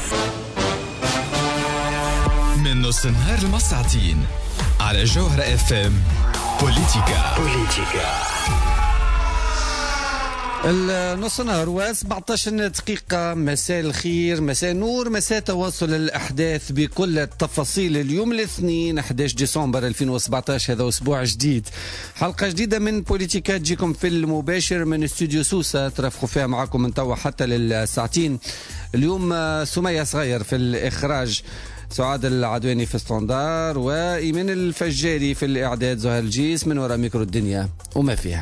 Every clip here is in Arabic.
من نص النهار المساعتين على جوهرة FM بوليتيكا. النص نهار و17 دقيقة. مساء الخير، مساء النور، مساء تواصل الأحداث بكل التفاصيل. اليوم الاثنين 11 ديسمبر 2017، هذا أسبوع جديد، حلقة جديدة من بوليتيكا تجيكم في المباشر من استوديو سوسة، ترافقوا فيها معكم من توا حتى للساعتين. اليوم سمية صغير في الإخراج، سعاد العدواني في ستاندار، وإيمان الفجاري في الإعداد، زهر الجيس من وراء ميكرو الدنيا وما فيها.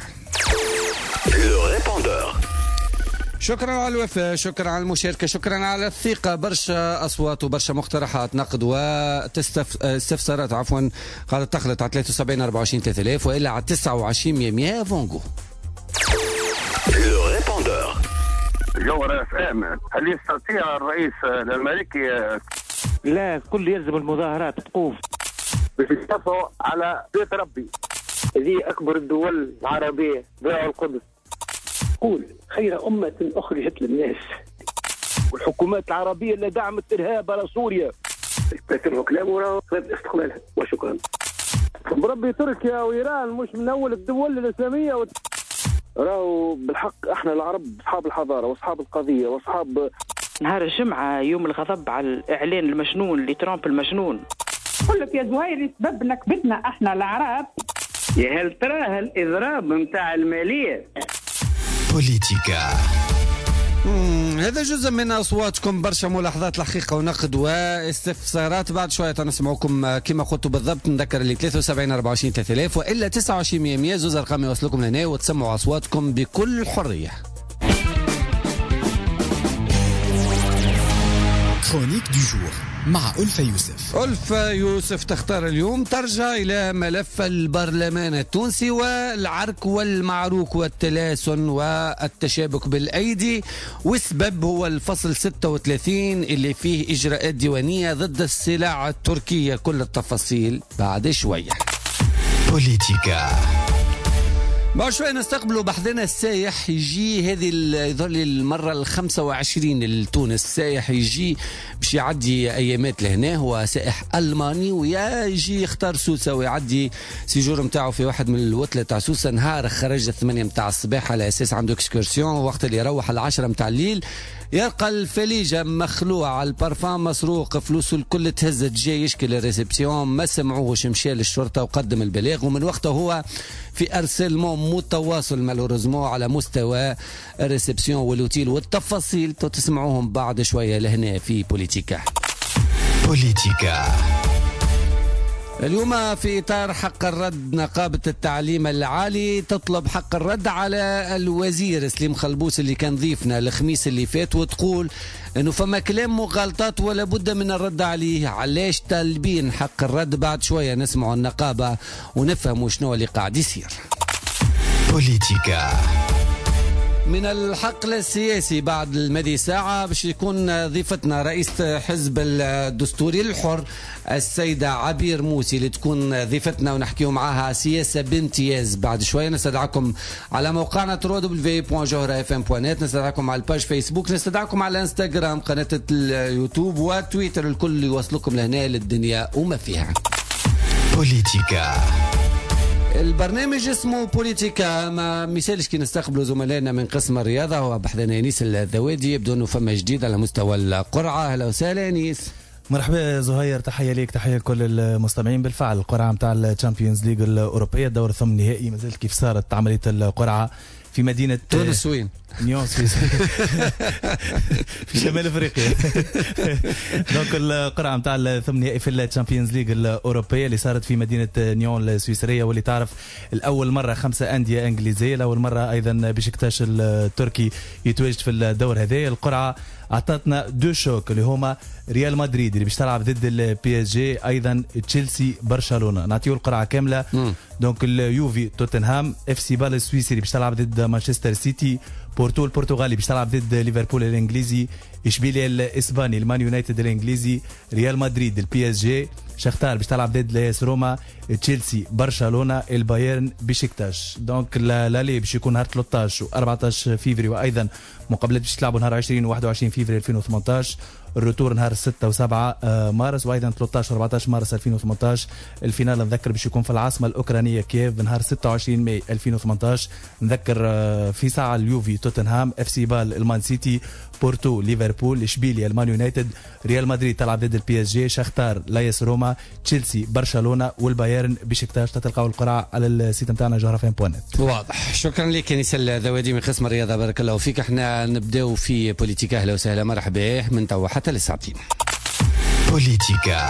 شكرا على الوفاء، شكرا على المشاركة، شكرا على الثقة. برشا أصوات وبرشا مقترحات، نقد واستفسارات قاعدة تخلط على 73 24 3000 وإلا على 29 100 فونغو. جوهرة FM، هل يستطيع الرئيس الأمريكي؟ لا، كل يلزم المظاهرات تقوم باش يتفقوا على بيت ربي. هذه أكبر الدول العربية باعوا القدس. قول خير أمة أخرجت للناس. والحكومات العربية اللي دعمت الإرهاب على سوريا. لكن كلامه استقلالها وشكرا. بربي تركيا وإيران مش من أول الدول الإسلامية راهو بالحق احنا العرب أصحاب الحضارة وأصحاب القضية وأصحاب. نهار الجمعة يوم الغضب على الإعلان المجنون لترامب المجنون. قل لك يا زهير سبب نكبتنا احنا العرب. يا هل تراه الإضراب متاع المالية. بوليتيكا. هذا جزء من أصواتكم، برشا ملاحظات الحقيقة ونقد واستفسارات. بعد شوية نسمعكم كما قلت بالضبط. نذكر اللي 73 24 3000 وإلا 29 100 زوز أرقام يوصلكم لهنا وتسمعوا أصواتكم بكل حرية. كرونيك دو جور مع ألفة يوسف. ألفة يوسف تختار اليوم ترجع إلى ملف البرلمان التونسي والعرك والمعروك والتلاسن والتشابك بالأيدي، والسبب هو الفصل 36 اللي فيه إجراءات ديوانية ضد السلع التركية. كل التفاصيل بعد شوية. بوليتيكا. بعد شوية نستقبلوا بحثنا السايح، يجي هذه يظهر لي المرة 25 لتونس. السايح يجي باش يعدي أيامات لهنا، هو سائح ألماني ويا يجي يختار سوسة ويعدي سيجور متاعه في واحد من الوتلة تاع سوسة. نهار خرج 8 متاع الصباح على أساس عنده اكسكورسيون، وقت اللي يروح 10 متاع الليل يلقى الفليجة مخلوعة، البارفان مسروق، فلوسه الكل تهزت، جاي يشكي للريسبسيون، ما سمعوهش، مشى للشرطة وقدم البلاغ. ومن وقته هو في ارسلمون متواصل مالوريزمون على مستوى الريسبسيون والاوتيل، والتفاصيل تسمعوهم بعد شوية لهنا في بوليتيكا. اليوم في إطار حق الرد، نقابة التعليم العالي تطلب حق الرد على الوزير سليم خلبوس اللي كان ضيفنا الخميس اللي فات، وتقول انه فما كلام مغالطات ولا بد من الرد عليه. علاش طالبين حق الرد؟ بعد شوية نسمع النقابة ونفهم شنو اللي قاعد يصير. بوليتيكا. من الحقل السياسي بعد المدي ساعة باش يكون ضيفتنا رئيس حزب الدستوري الحر السيدة عبير موسي اللي تكون ضيفتنا ونحكيو معاها سياسة بامتياز. بعد شوية نستدعكم على موقعنا www.johra.fm.net، نستدعكم على الباج فيسبوك، نستدعكم على الانستغرام، قناة اليوتيوب وتويتر، الكل يوصلكم لهنا للدنيا وما فيها. بوليتيكا. البرنامج اسمه بوليتيكا، ما مثالش كي نستقبلوا زملائنا من قسم الرياضة. هو بحثنا انيس الذوادي، يبدو انه فما جديد على مستوى القرعة. اهلا وسهلا انيس. مرحبا زهير، تحية ليك، تحية لكل المستمعين. بالفعل القرعة متاع الشامبيونز ليج الأوروبية، الدور الثمن نهائي، مازالت كيف صارت عملية القرعة في مدينة تونس وين؟ نيون سويسرا في شمال افريقيا. دونك القرعه نتاع الثمن نهائي في الشامبيونز ليج الاوروبيه اللي صارت في مدينه نيون السويسريه، واللي تعرف الاول مره 5 انديه انجليزيه، الاول مره ايضا بشكتاش التركي يتواجد في الدور هذا. القرعه اعطتنا دو شوك اللي هما ريال مدريد اللي باش تلعب ضد البي اس جي، ايضا تشيلسي برشلونه. نعطيو القرعه كامله. دونك اليوفي توتنهام، اف سي بال السويسري باش تلعب ضد مانشستر سيتي، بورتو البرتغالي باش تلعب ضد ليفربول الانجليزي، اشبيليه الاسباني، المان يونايتد الانجليزي، ريال مدريد البي اس جي، شختار باش تلعب ضد لاس روما، تشيلسي برشلونه، البايرن بشكتاش. دونك لا باش يكون نهار 13 و14 فيفري، وايضا مقابلات باش تلعبوا نهار 20 و 21 فيفري 2018. الروتور نهار 6 و7 مارس، وايضا 13 و 14 مارس 2018. الفينال نذكر باش يكون في العاصمه الاوكرانيه كييف نهار 26 ماي 2018. نذكر في ساعه اليوفي توتنهام، اف سي بال المان سيتي، بورتو ليفربول، اشبيليا المان يونايتد، ريال مدريد تلعب ضد البي اس جي، شختار لايس روما، تشيلسي برشلونه، والبايرن بشكتاش. تلقاو القرعه على السيت نتاعنا جغرافيا.net. واضح. شكرا لك انيس الذوادي من قسم الرياضه، بارك الله فيك. احنا نبداو في بوليتيكا. اهلا وسهلا، مرحبا من توا حتى للساعتين. بوليتيكا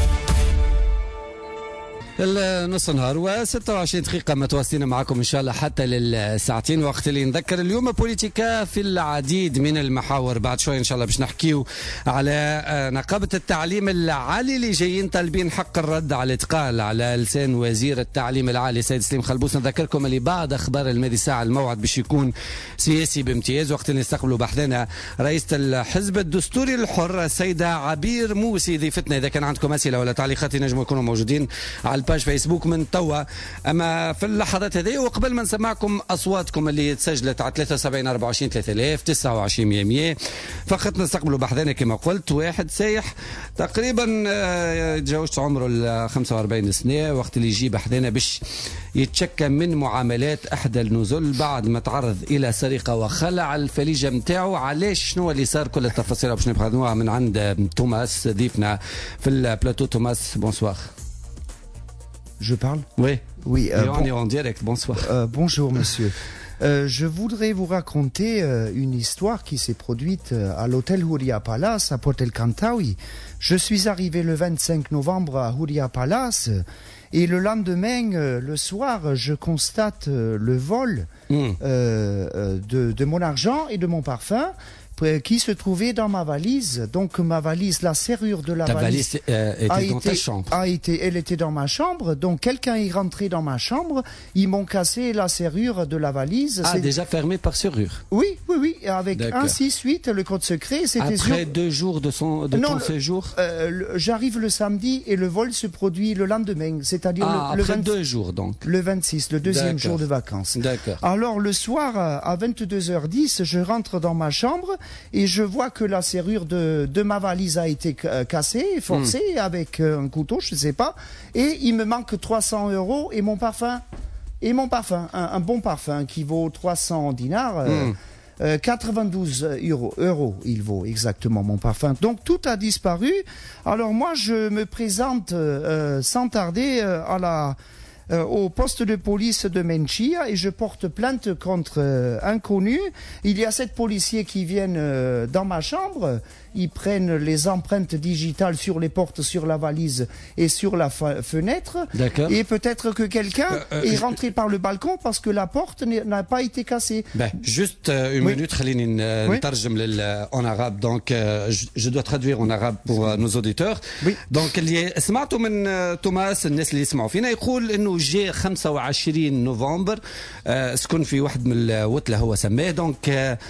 النص نهار و26 دقيقة متواصلين معكم إن شاء الله حتى للساعتين، وقت اللي نذكر اليوم بوليتيكا في العديد من المحاور. بعد شوي إن شاء الله باش نحكيو على نقابة التعليم العالي اللي جايين طالبين حق الرد على الاتقال على لسان وزير التعليم العالي سيد سليم خلبوس. نذكركم اللي بعد أخبار الماضي ساعة الموعد باش يكون سياسي بامتياز، وقت اللي نستقبلوا بحثنا رئيسة الحزب الدستوري الحر السيدة عبير موسي ضيفتنا. إذا كان عندكم أسئلة ولا تعليقات نجموا يكونوا موجودين على باج فيسبوك من توا. اما في اللحظات هذه وقبل ما نسمعكم اصواتكم اللي تسجلت على 73 24 3000 29 100 فقط نستقبلوا بحثنا كما قلت. واحد سايح تقريبا تجاوزت عمره ال 45 سنه، وقت اللي يجي بحثنا باش يتشكى من معاملات احدى النزل بعد ما تعرض الى سرقه وخلع الفليجه نتاعو. علاش؟ شنو اللي صار؟ كل التفاصيل باش نبحثوها من عند توماس ضيفنا في البلاتو. توماس بونسوار. Je parle? Oui. Oui. On est en direct. Bonsoir. Bonjour, monsieur. Je voudrais vous raconter une histoire qui s'est produite à l'hôtel Houria Palace à Port El Kantaoui. Je suis arrivé le 25 novembre à Houria Palace et le lendemain, le soir, je constate le vol de mon argent et de mon parfum qui se trouvait dans ma valise. Donc ma valise, la serrure de la valise était dans ta chambre. Elle était dans ma chambre. Donc quelqu'un est rentré dans ma chambre. Ils m'ont cassé la serrure de la valise. Ah, déjà fermé par serrure. Oui, avec 168 le code secret. C'était après 2 jours de ton séjour. J'arrive le samedi et le vol se produit le lendemain, c'est-à-dire après 2 jours donc. Le 26, le deuxième jour de vacances. D'accord. Alors le soir à 22h10, je rentre dans ma chambre. Et je vois que la serrure de ma valise a été cassée, forcée avec un couteau, je ne sais pas. Et il me manque 300 € et mon parfum. Un bon parfum qui vaut 300 dinars. 92 euros il vaut exactement mon parfum. Donc tout a disparu. Alors moi je me présente sans tarder au poste de police de Menchia et je porte plainte contre inconnu. Il y a 7 policiers qui viennent dans ma chambre. Ils prennent les empreintes digitales sur les portes, sur la valise et sur la fenêtre. D'accord. Et peut-être que quelqu'un est rentré par le balcon parce que la porte n'a pas été cassée. Juste une minute, خليني نترجم en arabe. Donc je dois traduire en arabe pour nos auditeurs. Donc اللي سمعتوا من توماس الناس اللي يسمعوا فينا يقول انه جاء 25 نوفمبر سكن في واحد من الوتله هو سماه. دونك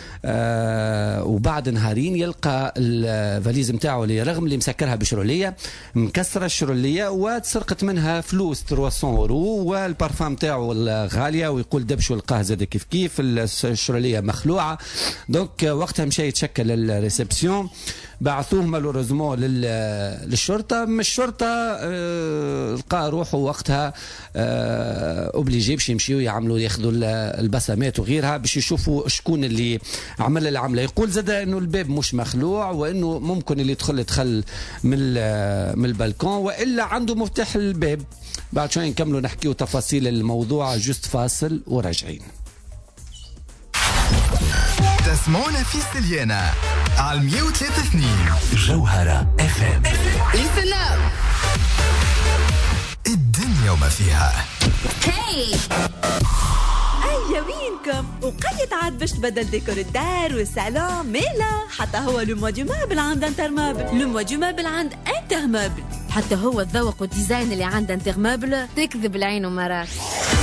وبعد نهارين يلقى الفاليز نتاعو اللي رغم اللي مسكرها بشروليه مكسره الشروليه وتسرقت منها فلوس 300 €، والبارفان نتاعو الغاليه ويقول دبش ولقاه زاد كيف الشروليه مخلوعه. دونك وقتها مشى يتشكل الريسبسيون، بعثوه مالوريزمون للشرطه. من الشرطه لقى روحه وقتها اوبليجي باش يمشيو يعملوا ياخذوا البصمات وغيرها باش يشوفوا شكون اللي عمل العمله. يقول زاد انه الباب مش مخلوع وانه ممكن اللي دخل من البالكون والا عنده مفتاح الباب. بعد شوي نكملوا نحكيو تفاصيل الموضوع. جست فاصل وراجعين. تسمعون في سليانة على 103.2 جوهرة اف ام. السلام الدنيا وما فيها. هاي هيا وينكم؟ وقيت عاد باش تبدل ديكور الدار والصالون ميلا. حتى هو لو موا دو مابل عند انتر مابل. لو موا دو مابل عند انتر مابل. حتى هو الذوق والديزاين اللي عند انتر مابل تكذب العين ومراك.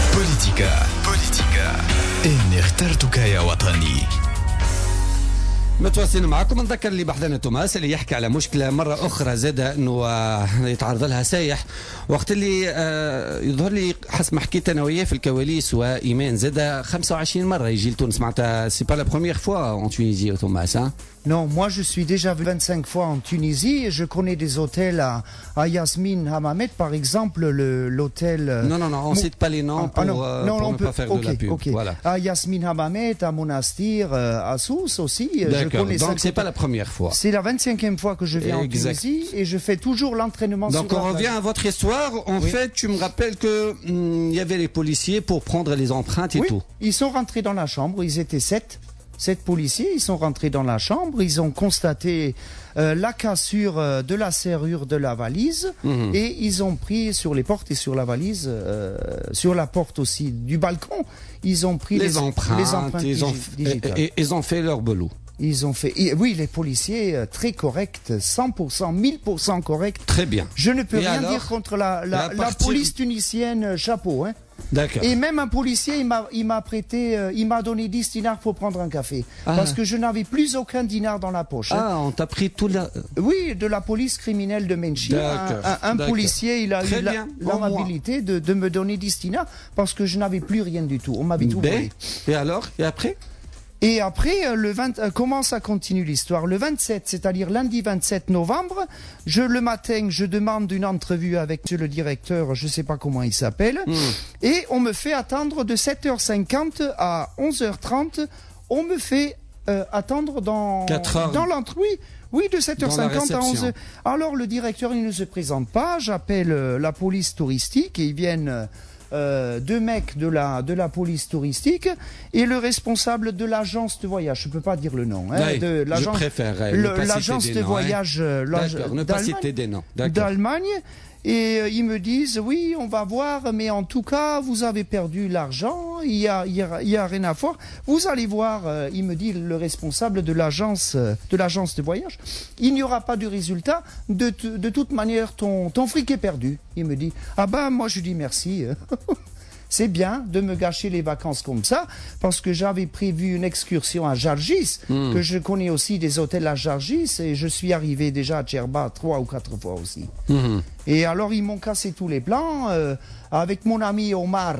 بوليتيكا إني اخترتك يا وطني. متواصلين معكم. نذكر اللي بحثنا توماس اللي يحكي على مشكله مره اخرى زاد انه يتعرض لها سايح وقت اللي يظهر لي حسب ما حكيت انا وياه في الكواليس وايمان زاد 25 مره يجي لتونس معناتها سي با لا بروميير فوا اون تونيزي توماس. Non, moi je suis déjà venu 25 fois en Tunisie et je connais des hôtels à Yasmine Hammamet, par exemple l'hôtel... Non, on ne cite pas les noms pour ne pas faire de la pub. Voilà. À Yasmine Hammamet, à Monastir, à Sousse aussi. D'accord, donc c'est pas la première fois. C'est la 25e fois que je viens en Tunisie et je fais toujours l'entraînement sur la plage. Donc on revient à votre histoire. En fait, tu me rappelles qu'il y avait les policiers pour prendre les empreintes et tout. Ils sont rentrés dans la chambre, ils étaient 7 policiers, ils sont rentrés dans la chambre, ils ont constaté la cassure de la serrure de la valise et ils ont pris sur les portes et sur la valise, sur la porte aussi du balcon, ils ont pris les empreintes digitales. Et ils ont fait leur boulot. Ils ont fait, oui, les policiers très corrects, 100%, 1000% corrects. Très bien. Je ne peux rien dire contre la police tunisienne, chapeau, hein. D'accord. Et même un policier, il m'a donné 10 dinars pour prendre un café. Parce que je n'avais plus aucun dinar dans la poche. Ah, on t'a pris tout la... Oui, de la police criminelle de Menchi. Un policier, il a eu l'amabilité de me donner 10 dinars parce que je n'avais plus rien du tout. On m'avait tout volé. Et alors? Et après? Et après, comment ça continue l'histoire? Le 27, c'est-à-dire lundi 27 novembre, le matin, je demande une entrevue avec le directeur, je ne sais pas comment il s'appelle, et on me fait attendre de 7h50 à 11h30, on me fait attendre dans l'entrevue. Oui, de 7h50 à 11h. Alors le directeur, il ne se présente pas, j'appelle la police touristique et ils viennent... 2 mecs de la police touristique et le responsable de l'agence de voyage, je ne peux pas dire le nom, je préfère l'agence de voyage d'Allemagne. Et ils me disent, oui, on va voir, mais en tout cas, vous avez perdu l'argent, il y a rien à voir. Vous allez voir, il me dit le responsable de l'agence de voyage, il n'y aura pas de résultat. De toute manière, ton fric est perdu. Il me dit, ah ben, moi je dis merci. C'est bien de me gâcher les vacances comme ça, parce que j'avais prévu une excursion à Jargis, que je connais aussi des hôtels à Jargis, et je suis arrivé déjà à Djerba 3 ou 4 fois aussi. Et alors ils m'ont cassé tous les plans. Avec mon ami Omar,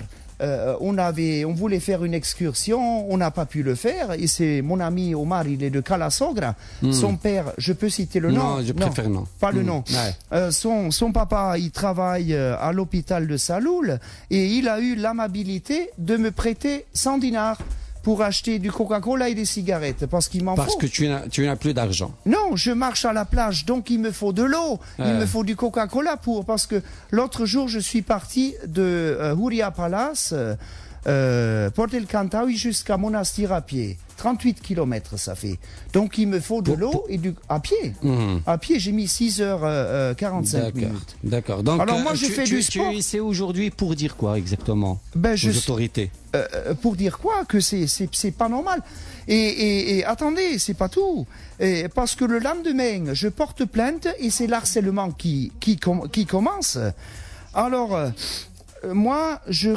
on voulait faire une excursion, on n'a pas pu le faire, et c'est mon ami Omar, il est de Calasogra. Son père, je peux citer le nom? Non, je préfère non. Pas le nom. Son papa, il travaille à l'hôpital de Saloul, et il a eu l'amabilité de me prêter 100 dinars pour acheter du Coca-Cola et des cigarettes, parce qu'il m'en faut. Parce que tu n'as plus d'argent. Non, je marche à la plage, donc il me faut de l'eau, il me faut du Coca-Cola parce que l'autre jour, je suis parti de Huria Palace, Port El Kantaoui jusqu'à Monastir à pied. 38 km ça fait. Donc il me faut de l'eau et à pied. À pied, j'ai mis 6h45 minutes. D'accord. Donc alors moi je fais du sport. Tu es ici aujourd'hui pour dire quoi exactement aux autorités? Pour dire quoi? Que c'est pas normal. Et attendez, c'est pas tout. Parce que le lendemain, je porte plainte et c'est l'harcèlement qui commence. Alors moi je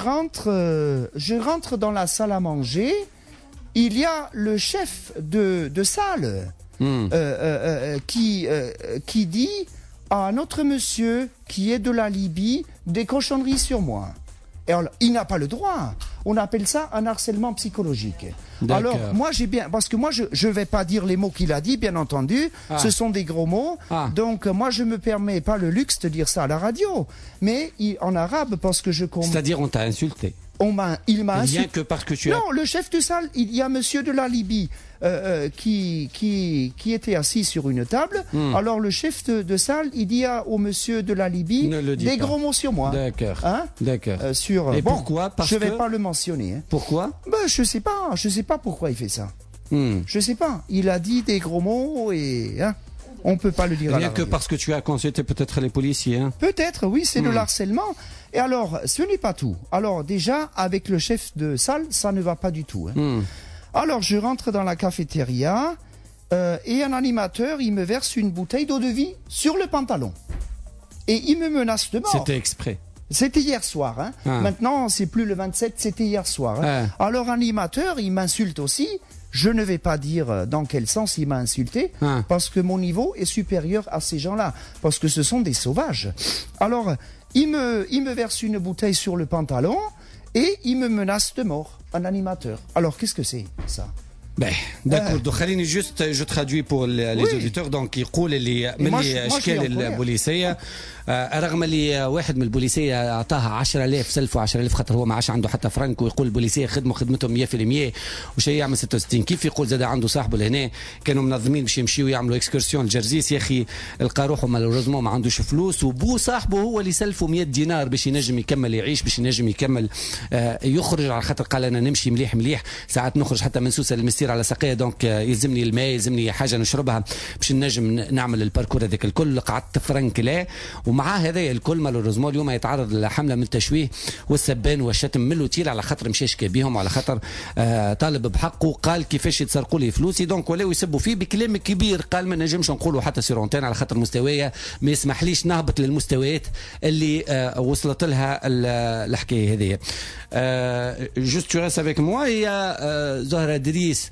rentre dans la salle à manger. Il y a le chef de salle qui dit à notre monsieur qui est de la Libye des cochonneries sur moi. Et alors, il n'a pas le droit. On appelle ça un harcèlement psychologique. Alors, moi, parce que moi, je vais pas dire les mots qu'il a dit, bien entendu. Ce sont des gros mots. Donc, moi, je me permets pas le luxe de dire ça à la radio. Mais en arabe, parce que c'est-à-dire, on t'a insulté. Il m'a insulté. Rien que parce que tu as... Non, le chef de salle, il y a monsieur de la Libye qui était assis sur une table. Alors le chef de salle, il dit au monsieur de la Libye des gros mots sur moi. D'accord. D'accord. Et pourquoi? Je vais pas le mentionner. Pourquoi? Je sais pas pourquoi il fait ça. Je sais pas. Il a dit des gros mots et... on peut pas le dire à la radio. Que parce que tu as consulté peut-être les policiers. Peut-être, oui, c'est de l'harcèlement. Et alors, ce n'est pas tout. Alors déjà, avec le chef de salle, ça ne va pas du tout. Alors, je rentre dans la cafétéria et un animateur, il me verse une bouteille d'eau de vie sur le pantalon. Et il me menace de mort. C'était exprès. C'était hier soir. Maintenant, c'est plus le 27, c'était hier soir. Alors, animateur, il m'insulte aussi. Je ne vais pas dire dans quel sens il m'a insulté, parce que mon niveau est supérieur à ces gens-là, parce que ce sont des sauvages. Alors, il me verse une bouteille sur le pantalon et il me menace de mort, un animateur. Alors, qu'est-ce que c'est, ça? Ben, d'accord. Donc, خليني juste, je traduis pour les auditeurs. Donc, يقول اللي من الاشكال البوليسيه رغم اللي واحد من البوليسيه اعطاها 10,000 سلفوا 10,000 خاطر هو ما عادش عنده حتى فرنك ويقول البوليسيه خدمتهم 100% وشيء يعمل 66 كيف يقول زاد عنده صاحبه لهنا كانوا منظمين باش يمشيوا يعملوا اكسكورسيون لجرزيس يا اخي لقى روحه مالوريزمون ما عندوش فلوس وبو صاحبه هو اللي سلفوا 100 دينار باش ينجم يكمل يعيش باش ينجم يكمل يخرج على خاطر قال انا نمشي مليح ساعات نخرج حتى من سوسه المسير على ساقيه دونك يلزمني الماء يلزمني حاجه نشربها باش نجم نعمل الباركور هذاك الكل قعدت فرنك لا ومع هذا الكل مالوريزمون اليوم يتعرض لحمله من التشويه والسبان والشتم من الوتيل على خاطر مشى يشكي بهم وعلى خاطر طالب بحقه قال كيفاش يتسرقوا لي فلوسي دونك ولاو يسبوا فيه بكلام كبير قال ما نجمش نقولوا حتى سيرونتين على خاطر مستوايا ما يسمحليش نهبط للمستويات اللي وصلت لها الحكايه هذه. جوست تو ريست افيك موا هي زهره دريس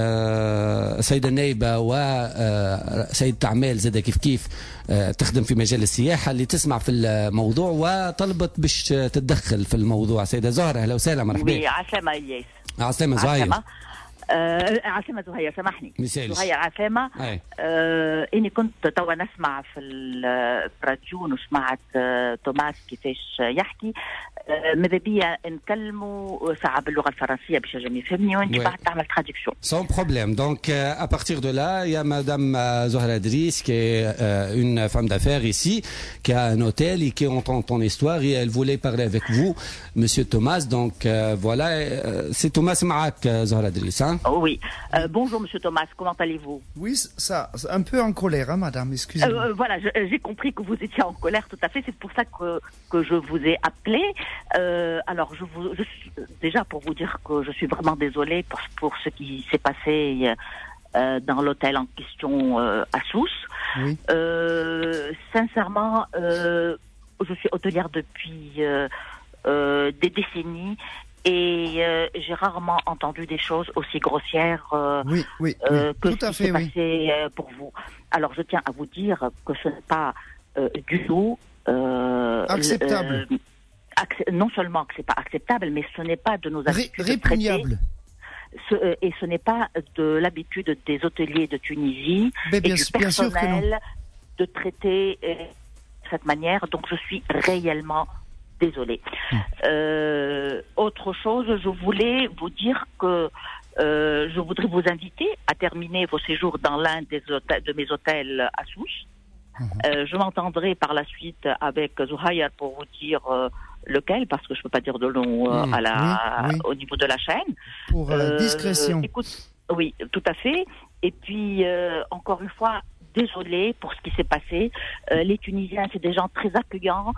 سيده النايبه وسيد اعمال زاد كيف تخدم في مجال السياحه اللي تسمع في الموضوع وطلبت باش تتدخل في الموضوع. سيده زهره اهلا وسهلا مرحبا. عسلامة إياس. عسلامة زهير. عاصمة زهير سامحني. زهير عسامة. إني كنت توا نسمع في الراديو وسمعت توماس كيفاش يحكي ماذا بيا نكلموا ساعة باللغة الفرنسية باش ينجم يفهمني وانت بعد تعمل traduction. Sans problème. Donc à partir de là, il y a madame Zohra Idriss qui est une femme d'affaires ici qui a un hôtel et qui entend ton histoire et elle voulait parler avec vous monsieur Thomas. Donc voilà, c'est Thomas معك Zohra Idriss hein? Oui. Bonjour monsieur Thomas, comment allez-vous? Oui, ça un peu en colère hein, madame, excusez-moi. Voilà, j'ai compris que vous étiez en colère tout à fait, c'est pour ça que je vous ai appelé. Alors, déjà pour vous dire que je suis vraiment désolée pour ce qui s'est passé dans l'hôtel en question à Sousse. Oui. Sincèrement, je suis hôtelière depuis des décennies et j'ai rarement entendu des choses aussi grossières que ce qui s'est passé pour vous. Alors, je tiens à vous dire que ce n'est pas du tout acceptable. Non seulement que c'est pas acceptable, mais ce n'est pas de nos habitudes répugnable. Et ce n'est pas de l'habitude des hôteliers de Tunisie et du personnel de traiter de cette manière. Donc je suis réellement désolée. Autre chose, je voulais vous dire que je voudrais vous inviter à terminer vos séjours dans l'un de mes hôtels à Sousse. Je m'entendrai par la suite avec Zouhaïa pour vous dire lequel, parce que je ne peux pas dire de nom au niveau de la chaîne. Pour discrétion. Écoute, oui, tout à fait. Et puis, encore une fois, désolé pour ce qui s'est passé. Les Tunisiens, c'est des gens très accueillants.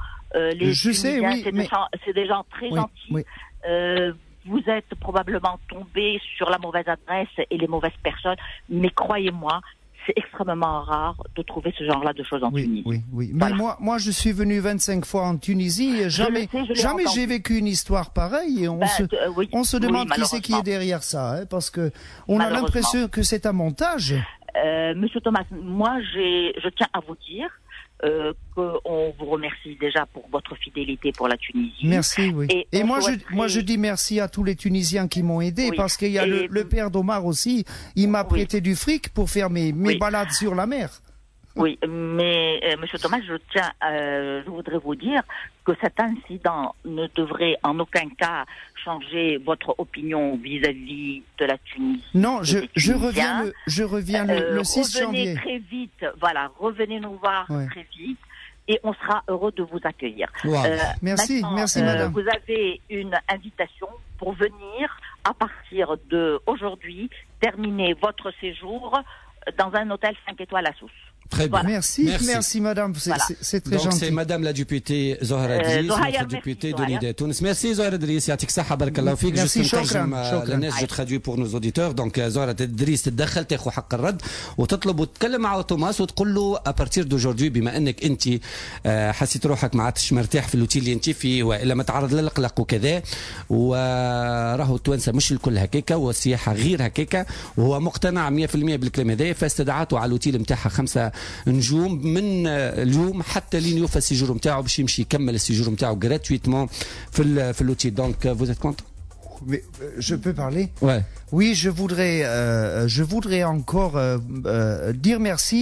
C'est des gens très gentils. Oui. Vous êtes probablement tombé sur la mauvaise adresse et les mauvaises personnes, mais croyez-moi, c'est extrêmement rare de trouver ce genre-là de choses en Tunisie. Oui. Mais moi, je suis venu 25 fois en Tunisie et jamais j'ai vécu une histoire pareille. Et on se demande qui c'est qui est derrière ça, hein, parce que on a l'impression que c'est un montage. Monsieur Thomas, moi, je tiens à vous dire qu'on vous remercie déjà pour votre fidélité pour la Tunisie. Merci, oui. Et moi, je dis merci à tous les Tunisiens qui m'ont aidé, parce qu'il y a le père d'Omar aussi, il m'a prêté du fric pour faire mes balades sur la mer. Oui, mais monsieur Thomas, je voudrais vous dire que cet incident ne devrait en aucun cas changer votre opinion vis-à-vis de la Tunisie. Non, je reviens le 6 janvier. Revenez très vite, voilà, revenez nous voir très vite et on sera heureux de vous accueillir. Wow. Merci madame. Vous avez une invitation pour venir à partir d'aujourd'hui terminer votre séjour dans un hôtel 5 étoiles à Sousse. Merci madame, c'est très gentil. Donc c'est madame la députée Zohra Driss, notre députée de l'IDA Tunis. Merci Zohra Driss, يعطيك الصحة بارك الله فيك. شكرا للناس جو تخدوي بور نوز اوديتور. دونك زهرة دريس تتدخل تاخذ حق الرد وتطلب وتتكلم مع توماس وتقول له ابارتير دوجوردي بما انك انت حسيت روحك ما عادش مرتاح في الاوتيل اللي انت فيه والا متعرض للقلق وكذا وراهو التوانسه مش الكل هكاكا والسياحه غير هكاكا وهو مقتنع 100% بالكلام هذا فاستدعته على الاوتيل نتاعها 5 نجوم من اليوم حتى لين يوفى السيجور نتاعو باش يمشي يكمل السيجور نتاعو gratuitement في الاوتيل. دونك vous êtes content? Je peux parler? Ouais. Oui, je voudrais encore dire merci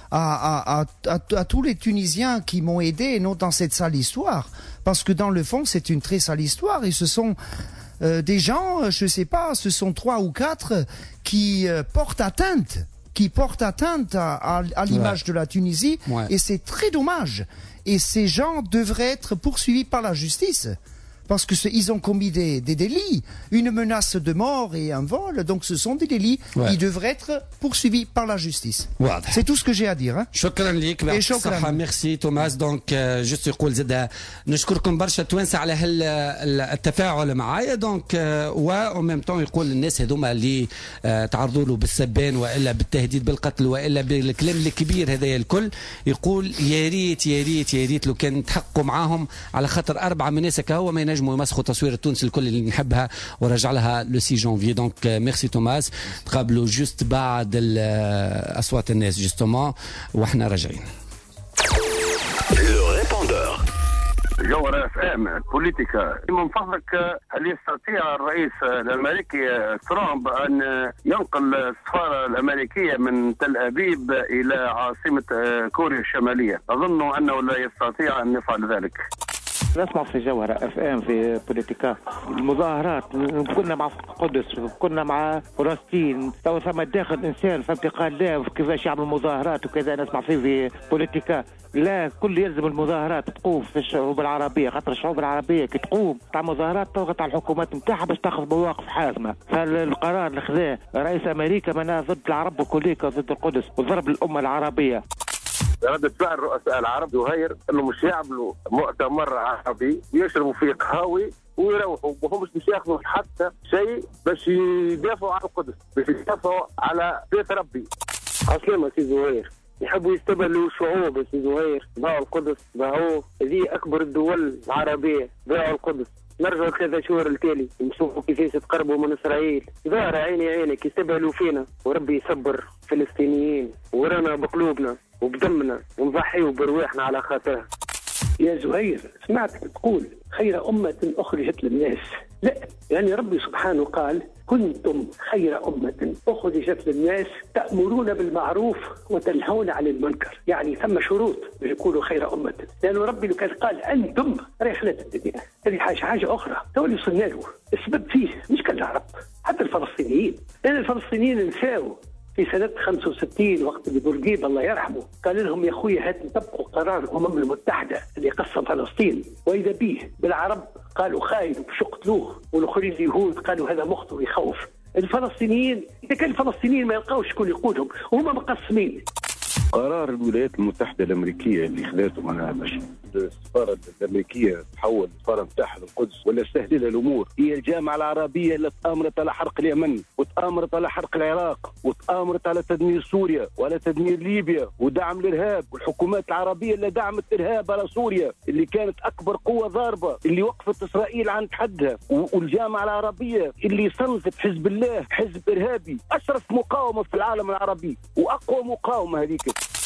à tous les Tunisiens qui m'ont aidé dans cette sale histoire. Parce que dans le fond, c'est une très sale histoire. Et ce sont des gens, je sais pas, ce sont 3 ou 4 qui portent atteinte à l'image de la Tunisie. Ouais. Et c'est très dommage. Et ces gens devraient être poursuivis par la justice. Parce qu'ils ont commis des délits, une menace de mort et un vol, donc ce sont des délits qui devraient être poursuivis par la justice. C'est tout ce que j'ai à dire. شكرا لك يعطيك الصحة. ميرسي توماس. دونك جست يقول زاد نشكركم برشا توانسة على التفاعل معايا. دونك و ميم طون يقول الناس هذوما اللي تعرضوا له بالسبان والا بالتهديد بالقتل والا بالكلام الكبير هذايا الكل يقول يا ريت يا ريت يا ريت لو كان تحققوا معاهم على خاطر 4 من الناس هو ما ينجموا يمسخوا تصوير تونس الكل اللي نحبها ورجع لها لو 6 جانفي. دونك ميرسي توماس. تقابلوا جوست بعد اصوات الناس جوستومون واحنا راجعين. جوهرة اف ام بوليتيكا. من فضلك هل يستطيع الرئيس الامريكي ترامب ان ينقل السفاره الامريكيه من تل ابيب الى عاصمه كوريا الشماليه؟ اظن انه لا يستطيع ان يفعل ذلك. نسمع في جوهرة اف ام في بوليتيكا المظاهرات كنا مع قدس كنا مع فلسطين تو ثم داخل انسان فهمت قال لا كيفاش يعمل مظاهرات وكذا. نسمع فيه في بوليتيكا لا كل يلزم المظاهرات تقوم في الشعوب العربيه خاطر الشعوب العربيه كي تقوم تاع مظاهرات تضغط على الحكومات نتاعها باش تاخذ مواقف حاسمه. فالقرار اللي خذاه رئيس امريكا معناها ضد العرب وكليكا ضد القدس وضرب الامه العربيه. ردة فعل رؤساء العرب زهير انه مش يعملوا مؤتمر عربي يشربوا فيه قهاوي ويروحوا وهم مش ياخذوا حتى شيء باش يدافعوا على القدس باش يدافعوا على بيت ربي. عسلامة سي زهير يحبوا يستبدلوا الشعوب يا سي زهير. باعوا القدس باعوه هذه اكبر الدول العربيه باعوا القدس. نرجعوا 3 شهور التالي نشوفوا كيفاش يتقربوا من اسرائيل. ظاهر عيني عينك يستبهلوا فينا وربي يصبر فلسطينيين ورانا بقلوبنا وبدمنا ونضحيوا برواحنا على خاطرها. يا زهير سمعتك تقول خير أمة أخرجت للناس. لا يعني ربي سبحانه قال كنتم خير أمة أخرجت للناس تأمرون بالمعروف وتنهون عن المنكر. يعني ثم شروط باش يكونوا خير أمة لأنه ربي لو كان قال أنتم رحلة الدنيا هذه حاجة أخرى. تو اللي وصلنا له السبب فيه مش كالعرب حتى الفلسطينيين لأن الفلسطينيين نساو في سنة 65 وقت اللي بورقيبة الله يرحمه قال لهم يا أخوي هات نطبقوا قرار الأمم المتحدة اللي قسم فلسطين وإذا به بالعرب قالوا خاين وبش يقتلوه والآخرين اليهود قالوا هذا مخطر يخوف. الفلسطينيين إذا كان الفلسطينيين ما يلقاوش شكون يقودهم وهم مقسمين. قرار الولايات المتحدة الأمريكية اللي خذته معناها باش السفارة الأمريكية تحول السفارة نتاعها للقدس ولا سهل الأمور. هي الجامعة العربية اللي تآمرت على حرق اليمن وتآمرت على حرق العراق وتآمرت على تدمير سوريا وعلى تدمير ليبيا ودعم الإرهاب والحكومات العربية اللي دعمت إرهاب على سوريا اللي كانت أكبر قوة ضاربة اللي وقفت إسرائيل عند حدها والجامعة العربية اللي صنفت حزب الله حزب إرهابي أشرف مقاومة في العالم العربي وأقوى مقاومة هذيك.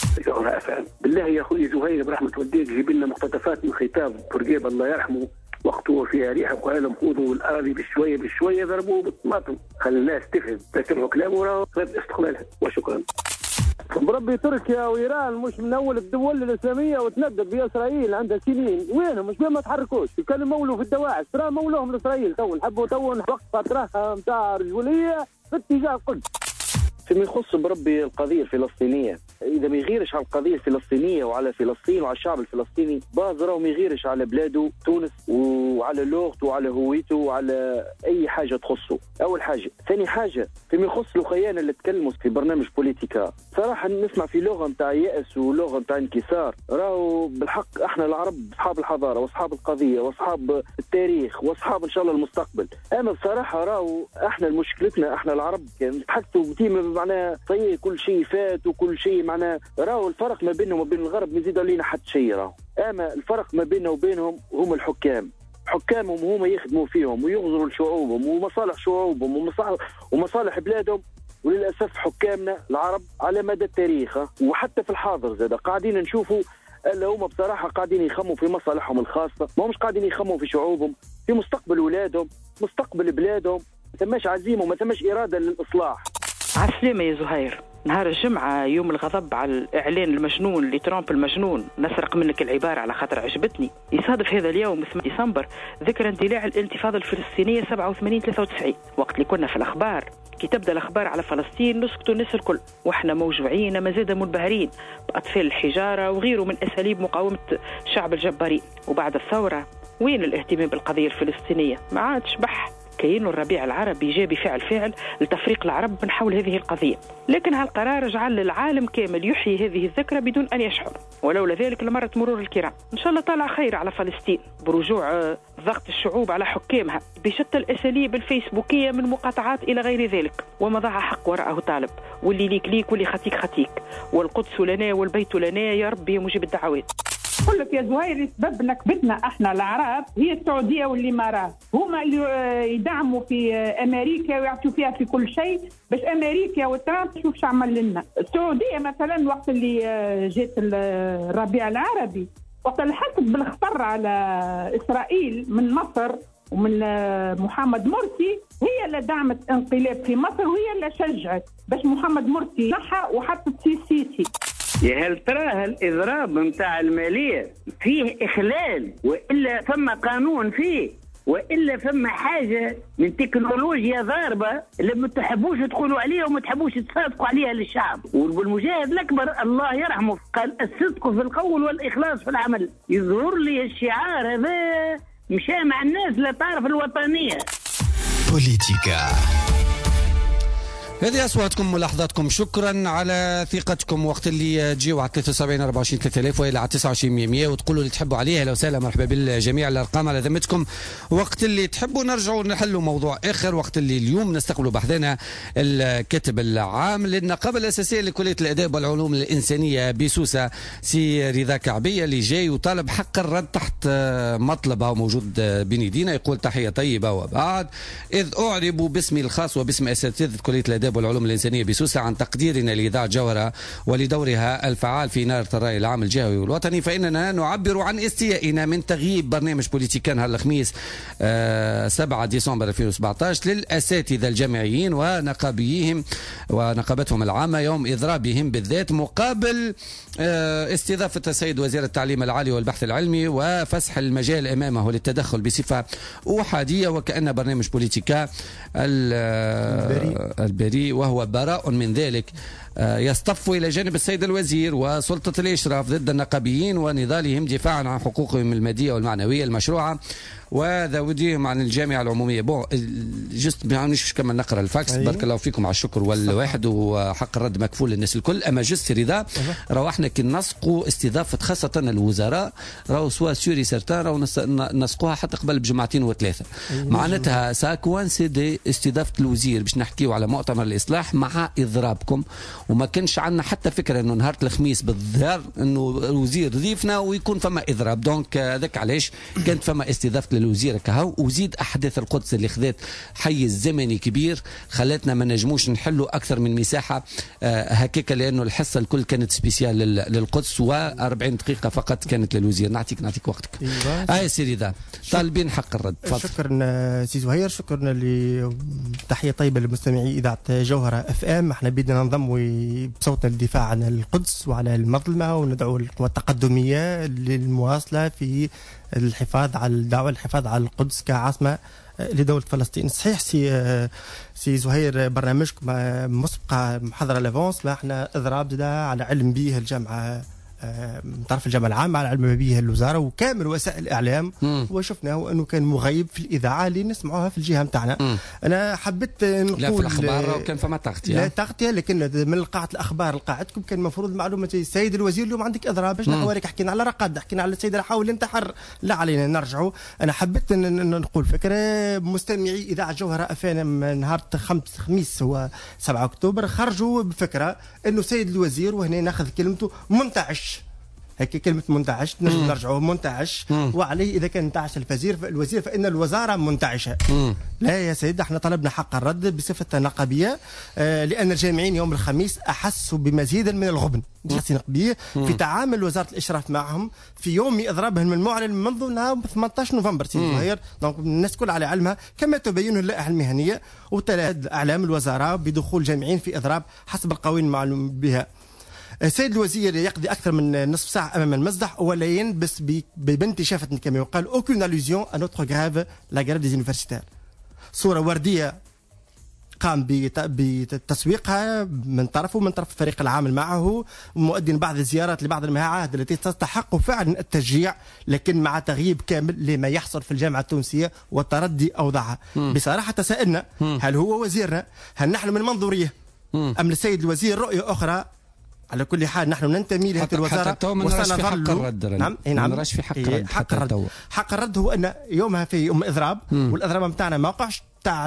بالله يا اخوي زهير برحمه والديك جيب لنا مقتطفات من خطاب بورقيبه الله يرحمه وقته فيها ريحه وقال لهم خذوا الاراضي بشويه بشويه ضربوه بالطماطم. خلي الناس تفهم تسمعوا كلامه وراه استقلالها وشكرا. بربي تركيا وايران مش من اول الدول الاسلاميه وتندد باسرائيل عندها سنين وينهم مش ما تحركوش. كانوا مولوا في الدواعش ترى مولوهم لاسرائيل تو نحبوا تو وقت فتره نتاع رجوليه في اتجاه القدس. فيما يخص بربي القضية الفلسطينية، إذا ما يغيرش على القضية الفلسطينية وعلى فلسطين وعلى الشعب الفلسطيني بازرة، وما يغيرش على بلاده تونس وعلى لغته وعلى هويته وعلى أي حاجة تخصه. أول حاجة. ثاني حاجة فيما يخص الخيانة اللي تكلموا في برنامج بوليتيكا، صراحة نسمع في لغة متاع يأس ولغة متاع انكسار. راهو بالحق احنا العرب أصحاب الحضارة وأصحاب القضية وأصحاب التاريخ وأصحاب إن شاء الله المستقبل. أما بصراحة راهو احنا مشكلتنا احنا العرب نتحدثوا ديما معناها طيب كل شيء فات وكل شيء معناها راهو الفرق ما بينهم وبين الغرب ما يزيد علينا حتى شيء. راهو أما الفرق ما بيننا وبينهم هم الحكام. حكامهم هم يخدموا فيهم ويغزروا لشعوبهم ومصالح شعوبهم ومصالح بلادهم. وللأسف حكامنا العرب على مدى التاريخ وحتى في الحاضر زاد قاعدين نشوفوا اللي هم بصراحة قاعدين يخموا في مصالحهم الخاصة، ما همش قاعدين يخموا في شعوبهم، في مستقبل أولادهم، مستقبل بلادهم. ما ثماش عزيمة وما ثماش إرادة للإصلاح. عسلامة يا زهير. نهار الجمعة يوم الغضب على الإعلان المجنون لترامب المجنون، نسرق منك العبارة على خاطر عجبتني. يصادف هذا اليوم 8 ديسمبر ذكرى اندلاع الانتفاضة الفلسطينية 87-93، وقت اللي كنا في الأخبار كي تبدأ الأخبار على فلسطين نسكتوا الناس الكل، وإحنا موجوعين مازال منبهرين بأطفال الحجارة وغيره من أساليب مقاومة الشعب الجبارين. وبعد الثورة وين الاهتمام بالقضية الفلسطينية؟ ما عادش بح. كاين الربيع العربي جاء بفعل لتفريق العرب من حول هذه القضية، لكن هالقرار جعل العالم كامل يحيي هذه الذكرى بدون أن يشعر، ولولا ذلك لمرت مرور الكرام. إن شاء الله طالع خير على فلسطين برجوع ضغط الشعوب على حكامها بشتى الأساليب الفيسبوكية من مقاطعات إلى غير ذلك، وما ضاع حق وراءه طالب، واللي ليك ليك واللي خطيك خطيك، والقدس لنا والبيت لنا يا ربي مجيب الدعوات. أقول لك يا زهير سبب نكبتنا احنا العرب هي السعوديه والامارات، هما اللي يدعموا في امريكا ويعطوا فيها في كل شيء باش امريكا وترامب شوف شو عمل لنا. السعوديه مثلا وقت اللي جات الربيع العربي، وقت اللي حست بالخطر على اسرائيل من مصر ومن محمد مرسي، هي اللي دعمت انقلاب في مصر وهي اللي شجعت باش محمد مرسي نحى وحطت سيسي. يا هل ترى الإضراب متاع المالية فيه إخلال، وإلا فما قانون فيه، وإلا فما حاجة من تكنولوجيا ضاربة اللي ما تحبوش تقولوا عليها وما تحبوش تصادقوا عليها للشعب. والمجاهد الأكبر الله يرحمه قال الصدق في القول والإخلاص في العمل. يظهر لي الشعار هذا مشى مع الناس لا تعرف الوطنية. بوليتيكا. هذه أصواتكم ملاحظاتكم، شكرا على ثقتكم. وقت اللي تجيوا على 73 24 3000 وإلى على 29 100 وتقولوا اللي تحبوا عليه. أهلا وسهلا، مرحبا بالجميع. الأرقام على ذمتكم. وقت اللي تحبوا نرجعوا نحلوا موضوع آخر، وقت اللي اليوم نستقبلوا بحثنا الكاتب العام للنقابة الأساسية لكلية الآداب والعلوم الإنسانية بسوسة، سي رضا كعبية، اللي جاي وطالب حق الرد تحت مطلبه موجود بين يدينا. يقول تحية طيبة وبعد، إذ أعرب باسمي الخاص وباسم أساتذة كلية الآداب والعلوم الإنسانية بسوسة عن تقديرنا لإذاعة جوهرة ولدورها الفعال في إنارة الرأي العام الجهوي والوطني، فإننا نعبر عن استيائنا من تغييب برنامج بوليتيكا نهار الخميس 7 ديسمبر 2017 للأساتذة الجامعيين ونقابيهم ونقابتهم العامة يوم إضرابهم بالذات، مقابل استضافة السيد وزير التعليم العالي والبحث العلمي وفسح المجال أمامه للتدخل بصفة أحادية وكأن برنامج بوليتيكا البريء وهو براء من ذلك يصطف إلى جانب السيد الوزير وسلطة الإشراف ضد النقابيين ونضالهم دفاعا عن حقوقهم المادية والمعنوية المشروعة وذوديهم عن الجامعة العمومية. بون جست مش كمان نقرأ الفاكس. بارك الله فيكم على الشكر والواحد، وحق الرد مكفول للناس الكل. أما جست رضا روحنا كي نسقوا استضافة خاصة الوزراء، راهو سوا سوري سرتان راهو نسقوها حتى قبل بجمعتين وثلاثة. معناتها ساكوانسيدي استضافة الوزير باش نحكيو على مؤتمر الإصلاح مع إضرابكم، وما كانش عندنا حتى فكرة انه نهار الخميس بالظهر انه الوزير ضيفنا ويكون فما اضراب. دونك هذاك علاش كانت فما استضافه للوزير كهو، وزيد احداث القدس اللي خذت حيز زمني كبير خلتنا ما نجموش نحلوا اكثر من مساحه هكاك، لانه الحصه الكل كانت سبيسيال للقدس و40 دقيقه فقط كانت للوزير. نعطيك وقتك. اي سيدي ذا طالبين حق الرد. شكرا سي زهير، شكرا لتحيه طيبه لمستمعي اذاعه جوهره اف ام. احنا بدنا ننضم بصوتنا للدفاع عن القدس وعلى المظلمة، وندعو القوى التقدمية للمواصلة في الحفاظ على الحفاظ على القدس كعاصمة لدولة فلسطين. صحيح سي زهير برنامجكم مسبقة محاضرة لافونس، ما احنا اضراب على علم به الجامعة من طرف الجامعة العامة، على علم به الوزارة وكامل وسائل الإعلام، وشفناه أنه كان مغيب في الإذاعة اللي نسمعوها في الجهة متاعنا. أنا حبيت نقول لا في الأخبار كان فما تغطية، لا تغطية، لكن من قاعة الأخبار لقاعتكم كان المفروض معلومة السيد الوزير اليوم عندك إضراب، باش نحوارك حكينا على رقاد، حكينا على السيد حاول ينتحر، لا علينا نرجعوا. أنا حبيت نقول فكرة مستمعي إذاعة جوهرة أفام نهار خميس هو 7 أكتوبر خرجوا بفكرة أنه سيد الوزير، وهنا ناخذ كلمته، منتعش. هيك كلمة منتعش نرجعوا منتعش، وعليه إذا كان انتعش الوزير فإن الوزارة منتعشة. لا يا سيد، احنا طلبنا حق الرد بصفة نقابية، لأن الجامعين يوم الخميس أحسوا بمزيد من الغبن نقابية في تعامل وزارة الإشراف معهم في يوم إضرابهم المعلن منذ نهار 18 نوفمبر. سيد زهير الناس كل على علمها كما تبين اللائحة المهنية وتلاعب أعلام الوزارة بدخول جامعين في إضراب حسب القوانين المعلوم بها. السيد الوزير يقضي أكثر من نصف ساعة أمام المسرح ولا ينبس ببنتي شافتني كما يقال aucune allusion à notre grève, la grève des universitaires. صورة وردية قام بتسويقها من طرفه ومن طرف الفريق العامل معه، مؤدي بعض الزيارات لبعض المعاهد التي تستحق فعلا التشجيع، لكن مع تغييب كامل لما يحصل في الجامعة التونسية وتردي أوضاعها. بصراحة تساءلنا، هل هو وزيرنا؟ هل نحن من منظوريه أم للسيد الوزير رؤية أخرى؟ على كل حال نحن ننتمي لهذه الوزارة وسنظل. نعم نراش في حق الرد هو أن يومها في يوم إضراب، والإضراب متاعنا ما وقعش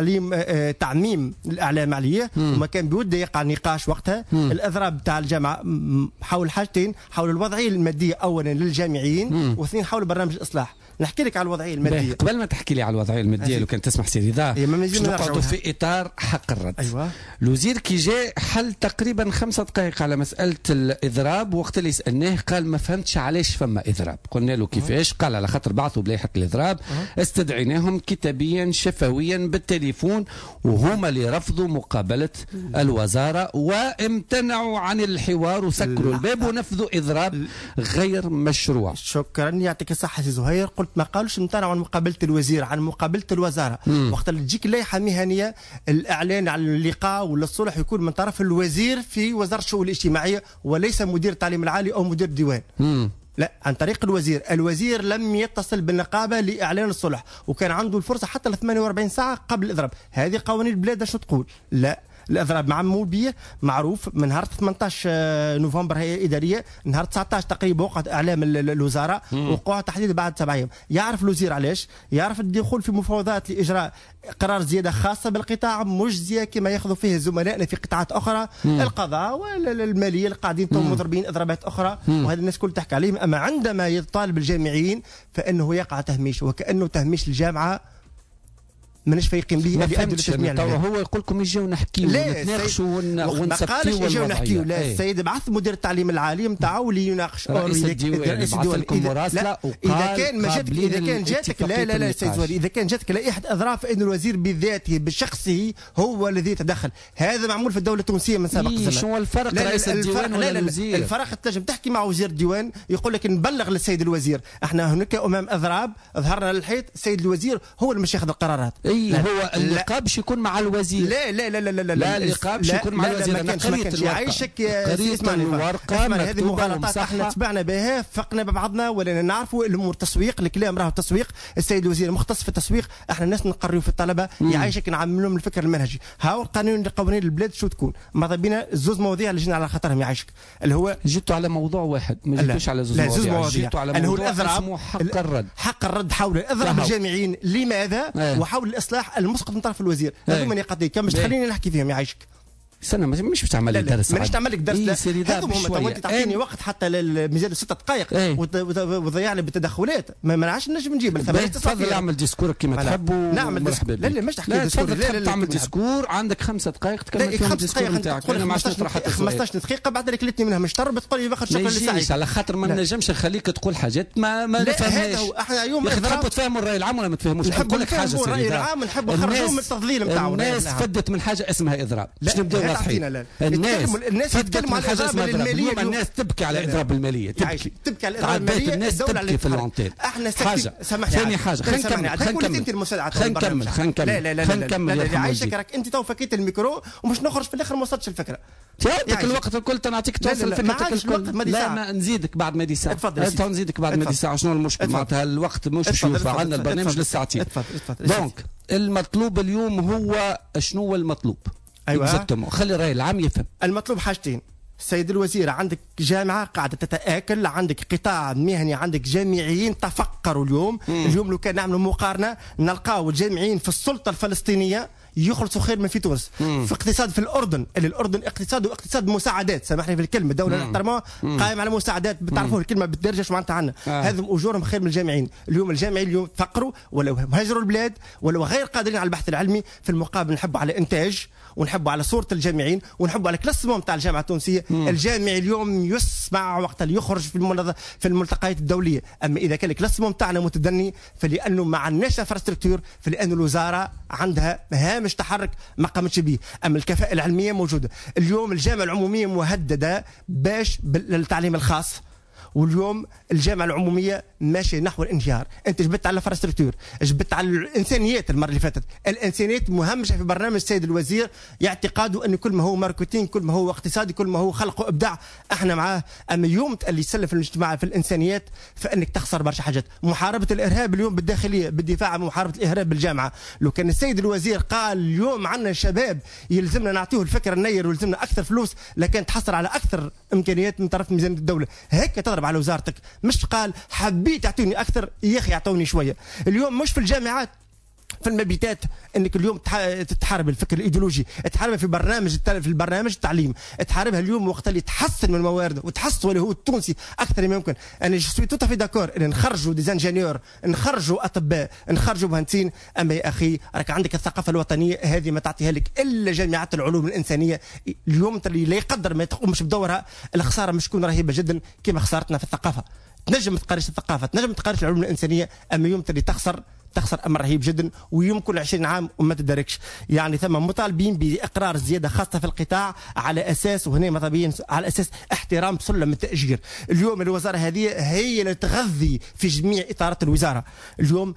تعميم الإعلام عليه، وما كان بوده يقع نقاش وقتها. الإضراب تاع الجامعة حول حاجتين، حول الوضعية المادية أولا للجامعيين، واثنين حول برنامج الإصلاح. نحكي لك على الوضعية المادية. قبل ما تحكي لي على الوضعية المادية لو كان تسمح سيدي ذا نقعدوا في إطار حق الرد. أيوة. الوزير كي جاء حل تقريبا 5 دقائق على مسألة الإضراب، وقت اللي سألناه قال ما فهمتش علاش فما إضراب. قلنا له كيفاش؟ قال على خاطر بعثوا بلايحة الإضراب، استدعيناهم كتابيا شفويا بالتليفون، وهما اللي رفضوا مقابلة الوزارة وامتنعوا عن الحوار وسكروا الباب ونفذوا إضراب غير مشروع. شكرا، يعطيك الصحة سي زهير. قلت ما قالوش امتنعوا عن مقابلة الوزير، عن مقابلة الوزارة. وقت اللي تجيك لائحة مهنية الإعلان على اللقاء ولا الصلح يكون من طرف الوزير في وزارة الشؤون الاجتماعية وليس مدير التعليم العالي أو مدير الديوان. لا، عن طريق الوزير لم يتصل بالنقابة لإعلان الصلح، وكان عنده الفرصة حتى ل 48 ساعة قبل الإضراب. هذه قوانين البلاد شو تقول؟ لا، الإضراب معمول به معروف من نهار 18 نوفمبر هي إدارية، نهار 19 تقريبا وقعت إعلام الوزارة، وقوع تحديد بعد 7 أيام. يعرف الوزير علاش؟ يعرف الدخول في مفاوضات لإجراء قرار زيادة خاصة بالقطاع مجزية كما ياخذوا فيه زملائنا في قطاعات أخرى، القضاء والمالية القاعدين توم مضربين إضرابات أخرى، وهذه الناس كل تحكي عليهم. أما عندما يطالب الجامعيين فإنه يقع تهميش، وكأنه تهميش الجامعة ماناش فايقين به لأجل تجميع العلم. هو يقول لكم يجيو نحكيو ونتناقشوا ونسبتوا يجيو نحكيو. لا، السيد بعث مدير التعليم العالي نتاعو ليناقش رئيس الديوان بعث لكم مراسله، إذا كان جاتك لا سيد زهير، إذا كان جاتك لائحة إضراب فإن الوزير بذاته بشخصه هو الذي يتدخل. هذا معمول في الدولة التونسية من سابق الزمن. شنو الفرق رئيس الديوان ولا الوزير؟ الفرق تنجم تحكي مع وزير الديوان يقول لك نبلغ للسيد الوزير. احنا هناك أمام إضراب ظهرنا للحيط، السيد الوزير هو اللي مش ياخذ القرارات. هو اللقاء باش يكون مع الوزير. لا لا لا لا لا لا اللقاء باش يكون مع الوزير. ما كانش يعيشك الورقه هذه مغالطات احنا تبعنا بها، فقنا ببعضنا ولا نعرفوا الامور تسويق. الكلام راهو تسويق، السيد الوزير مختص في التسويق، احنا الناس نقريو في الطلبه يعيشك نعملهم الفكر المنهجي. هاو قوانين البلاد شو تكون. ماذا بينا زوز مواضيع اللي جينا على خاطرهم يعيشك، اللي هو جيتوا على موضوع واحد، ما جيتوش على زوز مواضيع، جيتوا على موضوع اسمه حق الرد حول اضراب الجامعيين. لماذا؟ وحول الاصلاح المسقط من طرف الوزير. هذو من يقضي كم مش تخليني نحكي فيهم يعيشك. سنة مش بتعمل لي درس، مانيش تعمل لك درس. هذوم هم تعطيني وقت حتى للميزان 6 دقائق وتضيع لي بالتدخلات، ما نعرفش نجم نجيب. تفضل اعمل ديسكور كما تحب نعمل ديسكور. لا مش تحكي ديسكور، لا تعمل ديسكور عندك 5 دقائق تكمل فيهم الديسكور نتاعك. انا ما عادش نطرح حتى 15 دقيقة بعد ذلك كلتني منها مش تربط تقول لي باخذ شكرا لسعيد على خاطر ما نجمش نخليك تقول حاجات ما نفهمهاش. احنا اليوم تحبوا تفهموا الرأي العام ولا ما تفهموش؟ نقول لك حاجة الرأي العام نحبوا نخرجوا من التضليل نتاعو. الناس فدت من حاجة اسمها إضراب. باش نبداو واضحين. الناس يتكلموا على الاضراب الماليه. الناس تبكي على الاضراب الماليه، تبكي على الاضراب الماليه. الناس تبكي في العنتين. احنا حاجه ثاني حاجه خلينا نكمل. لا عايشك راك انت تو فكيت الميكرو ومش نخرج في الاخر ما وصلتش الفكره. تعطيك الوقت الكل تنعطيك توصل فكرتك الكل. لا ما نزيدك بعد ما دي ساعه. تفضل نزيدك بعد ما دي ساعه. شنو المشكل معناتها الوقت مش باش يوفى عندنا البرنامج للساعتين. دونك المطلوب اليوم هو شنو المطلوب؟ ايوه خلي الراي العام يفهم. المطلوب حاجتين. السيد الوزير، عندك جامعة قاعدة تتآكل، عندك قطاع مهني، عندك جامعيين تفقروا اليوم. اليوم لو كان نعملوا مقارنة نلقاو الجامعيين في السلطة الفلسطينية يخلصوا خير من في تونس. في اقتصاد في الأردن، اللي الأردن اقتصاد مساعدات، سامحني في الكلمة، الدولة نحترموها قائم على مساعدات، بتعرفوا الكلمة بالدرجة شو معناتها عنا. هذم أجورهم خير من الجامعيين. اليوم الجامعيين اليوم فقروا ولا هاجروا البلاد ولا غير قادرين على البحث العلمي. في المقابل نحبوا على إنتاج ونحبوا على صورة الجامعين ونحبوا على كلاسمون تاع الجامعة التونسية. الجامعي اليوم يسمع وقت اللي يخرج في الملتقيات الدولية. أما إذا كان الكلاسمون تاعنا متدني فلأنه ما عندناش انفراستركتور، فلأن الوزارة عندها هامش تحرك ما قامتش به. أما الكفاءة العلمية موجودة. اليوم الجامعة العمومية مهددة باش بالتعليم الخاص، واليوم الجامعة العمومية ماشي نحو الانهيار. انت جبت على الانفراستركتور، جبت على الانسانيات. المرة اللي فاتت الانسانيات مهمشة في برنامج السيد الوزير، يعتقادوا ان كل ما هو ماركتينج، كل ما هو اقتصادي، كل ما هو خلق وابداع احنا معاه. اما يوم اللي يسلف المجتمع في الانسانيات فانك تخسر برشا حاجات. محاربة الارهاب اليوم بالداخلية، بالدفاع عن محاربة الارهاب بالجامعة. لو كان السيد الوزير قال اليوم عندنا شباب يلزمنا نعطيه الفكر النير ويلزمنا اكثر فلوس، لكن تحصل على اكثر امكانيات من طرف ميزانية الدولة. هيك تضرب على وزارتك، مش قال حبيت تعطوني اكثر يا اخي اعطوني شويه. اليوم مش في الجامعات، في المبيتات انك اليوم تحارب الفكر الايديولوجي، تحاربها في البرنامج التعليم، تحاربها اليوم وقت اللي تحسن من الموارد وتحسن اللي هو التونسي اكثر ما يمكن. انا جو سوي توت في داكور ان نخرجوا ديزانجينيور، نخرجوا اطباء، نخرجوا مهندسين. اما يا اخي راك عندك الثقافه الوطنيه هذه ما تعطيها لك الا جامعات العلوم الانسانيه. اليوم اللي لا يقدر ما تقومش بدورها، الخساره مش تكون رهيبه جدا كما خسارتنا في الثقافه. تنجم ما تقارنش الثقافه، تنجم ما تقارنش العلوم الانسانيه، اما يوم اللي تخسر امر رهيب جدا. ويمكن 20 عام وما تدركش. يعني ثم مطالبين باقرار زياده خاصه في القطاع على اساس، وهنا مطالبين على اساس احترام سلم التاجير. اليوم الوزاره هذه هي اللي تغذي في جميع اطارات الوزاره. اليوم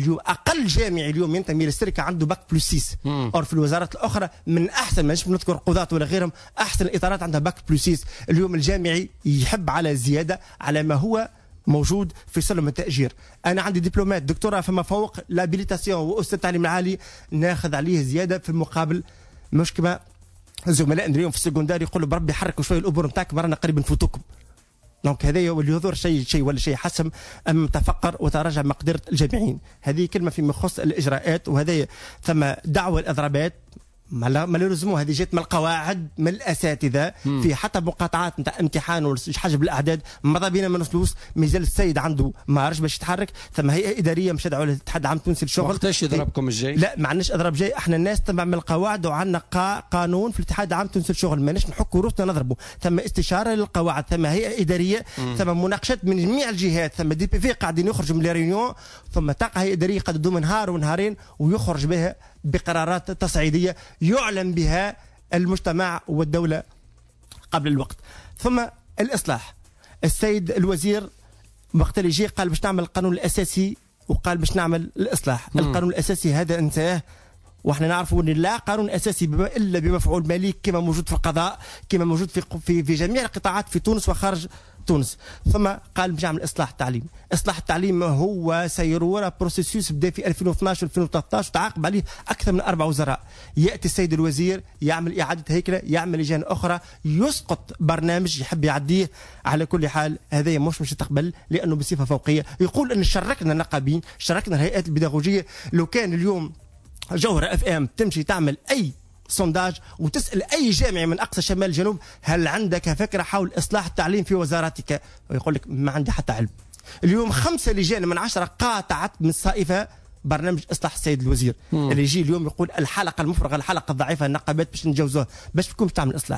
اقل جامعي اليوم ينتمي للشركه عنده باك بلس 6، اور في الوزارات الاخرى من احسن، مانيش نذكر قضاة ولا غيرهم، احسن الاطارات عندها باك بلس 6. اليوم الجامعي يحب على زياده على ما هو موجود في سلم التأجير. أنا عندي دبلومات دكتوراه فما فوق لابيليتاسيون وأستاذ التعليم العالي، ناخذ عليه زيادة في المقابل. مش كما زملائنا اليوم في السكندري يقولوا بربي حركوا شوية الأمور نتاعك رانا قريب نفوتوكم. دونك هذا واللي يظهر شيء ولا شيء حسم أم تفقر وتراجع مقدرة الجامعين. هذه كلمة فيما يخص الإجراءات، وهذا ثم دعوة الإضرابات مالوريزمون هذه جات من القواعد من الاساتذه في حتى مقاطعات نتاع امتحان ولا حاجه بالاعداد. ماذا بينا ما نوصلوش، مازال السيد عنده مارج باش يتحرك. ثم هيئه اداريه مش تدعو الاتحاد العام التونسي للشغل. وقتاش يضربكم الجاي؟ لا ما عندناش اضراب جاي، احنا الناس تبع من القواعد وعندنا قانون في الاتحاد العام التونسي للشغل، ماناش نحكوا روسنا نضربوا. ثم استشاره للقواعد، ثم هيئه اداريه، ثم مناقشات من جميع الجهات، ثم دي بي في قاعدين يخرجوا من الريونيون، ثم تلقى هيئه اداريه قد تدوم نهار ونهارين ويخرج بها بقرارات تصعيدية يعلن بها المجتمع والدولة قبل الوقت. ثم الإصلاح، السيد الوزير وقت اللي يجي قال باش نعمل القانون الأساسي وقال باش نعمل الإصلاح. القانون الأساسي هذا انتهى، واحنا نعرفوا ان لا قانون اساسي الا بمفعول مالي كما موجود في القضاء، كما موجود في جميع القطاعات في تونس وخارج تونس. ثم قال باش نعمل اصلاح التعليم. اصلاح التعليم هو سيروره بروسيسوس بدا في 2012 و2013 وتعاقب عليه اكثر من 4 وزراء. ياتي السيد الوزير يعمل اعاده هيكله، يعمل لجان اخرى، يسقط برنامج يحب يعديه. على كل حال هذا مش تقبل لانه بصفه فوقيه. يقول ان شركنا النقابين، شركنا الهيئات البيداغوجيه. لو كان اليوم جوهرة اف ام تمشي تعمل اي سونداج وتسال اي جامعي من اقصى شمال الجنوب هل عندك فكره حول اصلاح التعليم في وزارتك، ويقول لك ما عندي حتى علم. اليوم 5 لجان من 10 قاطعت من الصائفه برنامج اصلاح السيد الوزير. اللي يجي اليوم يقول الحلقه المفرغه، الحلقه الضعيفه، النقابات باش نتجاوزوها، باش تكون تعمل اصلاح.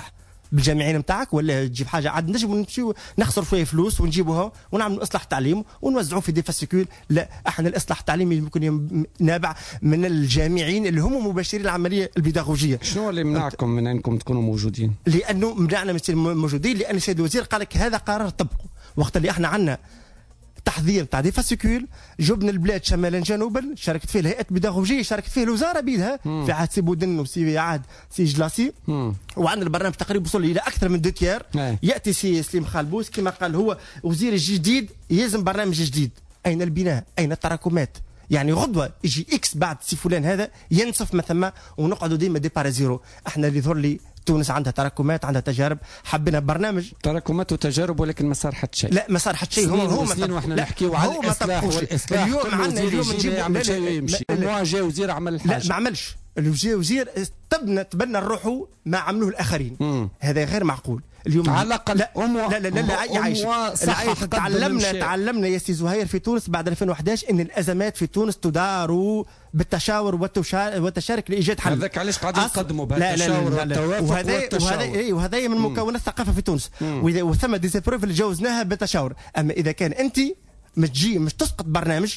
بالجامعين نتاعك ولا تجيب حاجه عاد نجم نمشيو نخسر شويه فلوس ونجيبوها ونعملوا اصلاح تعليم ونوزعوه في دي فاسيكول. لا احنا الاصلاح التعليمي يمكن نابع من الجامعين اللي هم مباشرين العمليه البيداغوجيه. شنو اللي منعكم من انكم تكونوا موجودين؟ لانه منعنا من موجودين لان السيد الوزير قال لك هذا قرار طبقه. وقت اللي احنا عندنا تحضير تاع دي فاسيكول جبنا البلاد شمالا جنوبا شاركت فيه الهيئه البيداغوجيه شاركت فيه الوزاره بيدها في عهد سي بودن وفي عهد سي جلاسي. وعندنا البرنامج تقريبا وصل الى اكثر من 2 تيار. ياتي سي سليم خالبوس كما قال هو وزير الجديد يلزم برنامج جديد. اين البناء؟ اين التراكمات؟ يعني غدوه يجي اكس بعد سي فلان هذا ينصف ما ثم ونقعدوا ديما ديبار زيرو. احنا اللي يظهر لي تونس عندها تراكمات عندها تجارب حبينا برنامج تراكمات وتجارب ولكن ما صار حتى شيء. لا ما صار حتى شيء. هو مسلين واحنا نحكيو على الاصلاح والاصلاح. اليوم عندنا اليوم نجيب يعمل شيء ويمشي. جا وزير عمل الحاجه. لا ما عملش. الوزير تبنى روحه ما عملوه الاخرين. هذا غير معقول. اليوم على الاقل لا يعيش. تعلمنا يا سي زهير في تونس بعد 2011 ان الازمات في تونس تدار بالتشاور والتشارك لايجاد حل. هذاك علاش قاعدين نقدموا بهذا التشاور والتوافق والتشاور. وهذا من مكونات الثقافه في تونس. وثم ديزابروف اللي جوزناها بالتشاور. اما اذا كان انت مش تسقط برنامج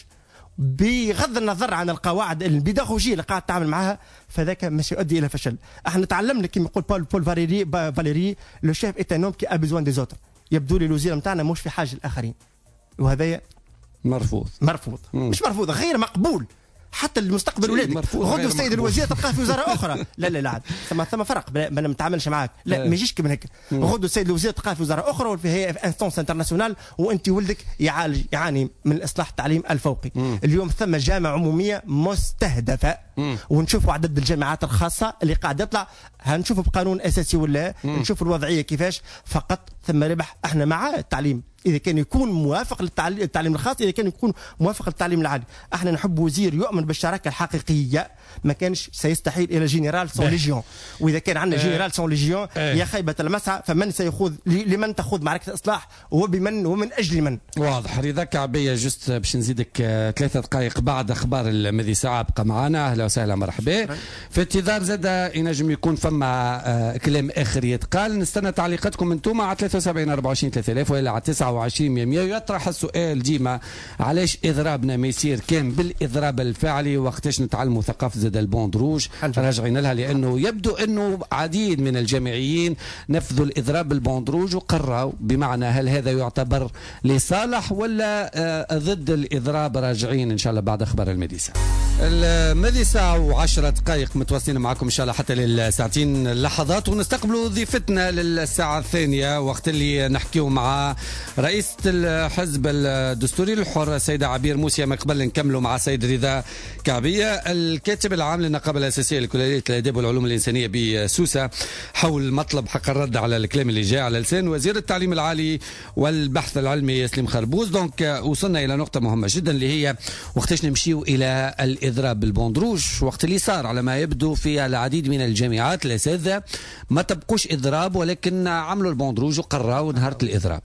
بغض النظر عن القواعد البيداغوجيه اللي قاعد تعمل معها فذاك مش يؤدي الى فشل. احنا تعلمنا كما يقول بول فاليري لو شيف ايتانوم كي ا بيزوان دي زوتر. يبدو لي الوزير نتاعنا مش في حاجه الاخرين وهذا مرفوض. مش مرفوض غير مقبول حتى المستقبل ولادك. غدو السيد الوزير تلقاه في وزاره اخرى. لا ثم فرق ما نتعاملش معاك. لا ما يجيش كما هيك. غدو السيد الوزير تلقاه في وزاره اخرى وفي هيئه في انستونس انترناسيونال وانت ولدك يعاني من الاصلاح التعليم الفوقي. اليوم ثم جامعه عموميه مستهدفه ونشوفوا عدد الجامعات الخاصه اللي قاعد يطلع. هنشوفوا بقانون اساسي ولا نشوفوا الوضعيه كيفاش. فقط ثم ربح. احنا مع التعليم اذا كان يكون موافق للتعليم الخاص اذا كان يكون موافق للتعليم العالي. احنا نحب وزير يؤمن بالشراكه الحقيقيه. ما كانش سيستحيل الى جنرال سون ليجيون. واذا كان عندنا جنرال سون ليجيون يا خيبه المسعى فمن سيخوض لمن تخوض معركه الاصلاح وبمن ومن اجل من. واضح. رضا كعبيه جست باش نزيدك 3 دقائق بعد اخبار المذي ساعه ابقى معنا. اهلا وسهلا مرحبا. في انتظار زاد ينجم يكون فما كلام اخر يتقال. نستنى تعليقاتكم انتم على 73 24 3000 ولا على 29 100. يطرح السؤال ديما علاش اضرابنا ما يصير كان بالاضراب الفعلي وقتاش نتعلموا ثقافه زاد البوند روج. راجعين لها لانه يبدو انه عديد من الجامعيين نفذوا الاضراب بالبوند روج وقرروا بمعنى هل هذا يعتبر لصالح ولا ضد الاضراب. راجعين ان شاء الله بعد اخبار المديسه. المذي ساعة و10 دقائق متواصلين معكم إن شاء الله حتى للساعتين لحظات ونستقبلوا ضيفتنا للساعة الثانية وقت اللي نحكيو مع رئيسة الحزب الدستوري الحر السيدة عبير موسى. ما قبل نكملوا مع السيد رضا كعبية الكاتب العام للنقابة الأساسية لكلية الآداب والعلوم الإنسانية بسوسة حول مطلب حق الرد على الكلام اللي جاء على لسان وزير التعليم العالي والبحث العلمي سليم خربوز. دونك وصلنا إلى نقطة مهمة جدا اللي هي وقتاش نمشيو إلى الإضراب بالبوندروج وقت اللي صار على ما يبدو في العديد من الجامعات الأساتذة ما تبقوش إضراب ولكن عملوا البوندروج وقرروا نهارة الإضراب.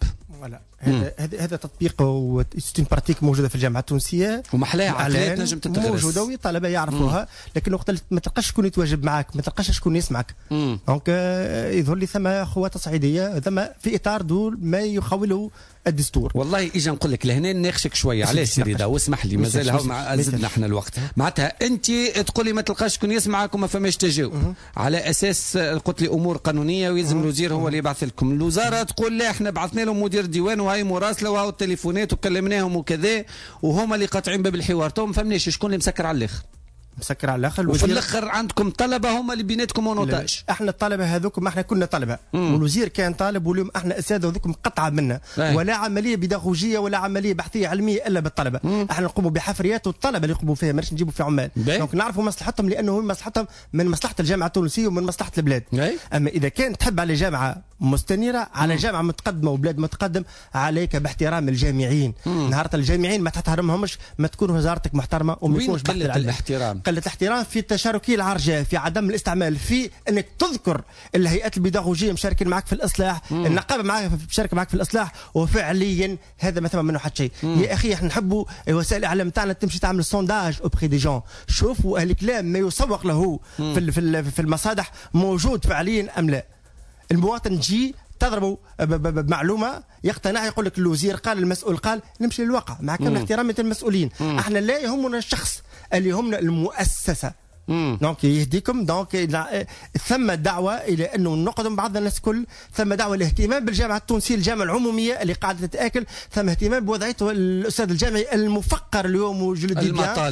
هذا تطبيق وستين براتيك موجوده في الجامعه التونسيه ومحلاها عقليات نجم تتغرس موجوده والطلبه يعرفوها. لكن وقت ما تلقاش شكون يتواجد معك ما تلقاش شكون يسمعك. دونك يظهر لي ثم اخوات تصعيديه ثم في اطار دول ما يخوله الدستور. والله اجا نقول لك لهنا نناقشك شويه علاش سيدي رضا واسمح لي مازال هو زدنا احنا الوقت. معناتها انت تقول لي ما تلقاش شكون يسمعك وما فماش تجاوب على اساس قلت لي امور قانونيه ويلزم الوزير هو اللي يبعث لكم. الوزاره تقول لا احنا بعثنا لهم مدير ديوان وهي مراسله وهاو التليفونات وكلمناهم وكذا وهما اللي قاطعين باب الحوار. تو ما فهمناش شكون اللي مسكر على الاخر. مسكر على الاخر وفي الاخر عندكم طلبه هما اللي بيناتكم ونوتاج. احنا الطلبه هذوكم احنا كنا طلبه والوزير كان طالب واليوم احنا اساتذه وذوكم قطعه منا ولا عمليه بيداغوجيه ولا عمليه بحثيه علميه الا بالطلبه. احنا نقوموا بحفريات والطلبه اللي يقوموا فيها ماناش نجيبوا في عمال. دونك نعرفوا مصلحتهم لانه مصلحتهم من مصلحه الجامعه التونسيه ومن مصلحه البلاد. اما اذا كان تحب على جامعه مستنيره على جامعه متقدمه وبلاد متقدم عليك باحترام الجامعين. نهار الجامعين ما تحترمهمش ما تكون وزارتك محترمه وما يكونش قله الاحترام. قله الاحترام في التشاركيه العرجاء في عدم الاستعمال في انك تذكر الهيئات البيداغوجيه مشاركين معك في الاصلاح. النقابه معك مشاركه معك في الاصلاح وفعليا هذا ما ثم منه حتى شيء. يا اخي احنا نحبوا وسائل الاعلام تاعنا تمشي تعمل سونداج اوبري دي جون شوفوا الكلام ما يسوق له في المصادح موجود فعليا ام لا. المواطن تجي تضربوا بمعلومه يقتنع، يقول لك الوزير قال، المسؤول قال، نمشي للواقع مع كامل احترامي للمسؤولين. احنا لا يهمنا الشخص، اللي يهمنا المؤسسه. دونك يهديكم. دونك ثم دعوه الى انه نقدم بعض الناس كل، ثم دعوه الاهتمام بالجامعه التونسيه، الجامعه العموميه اللي قاعده تتاكل، ثم اهتمام بوضعيه الاستاذ الجامعي المفقر اليوم وجلد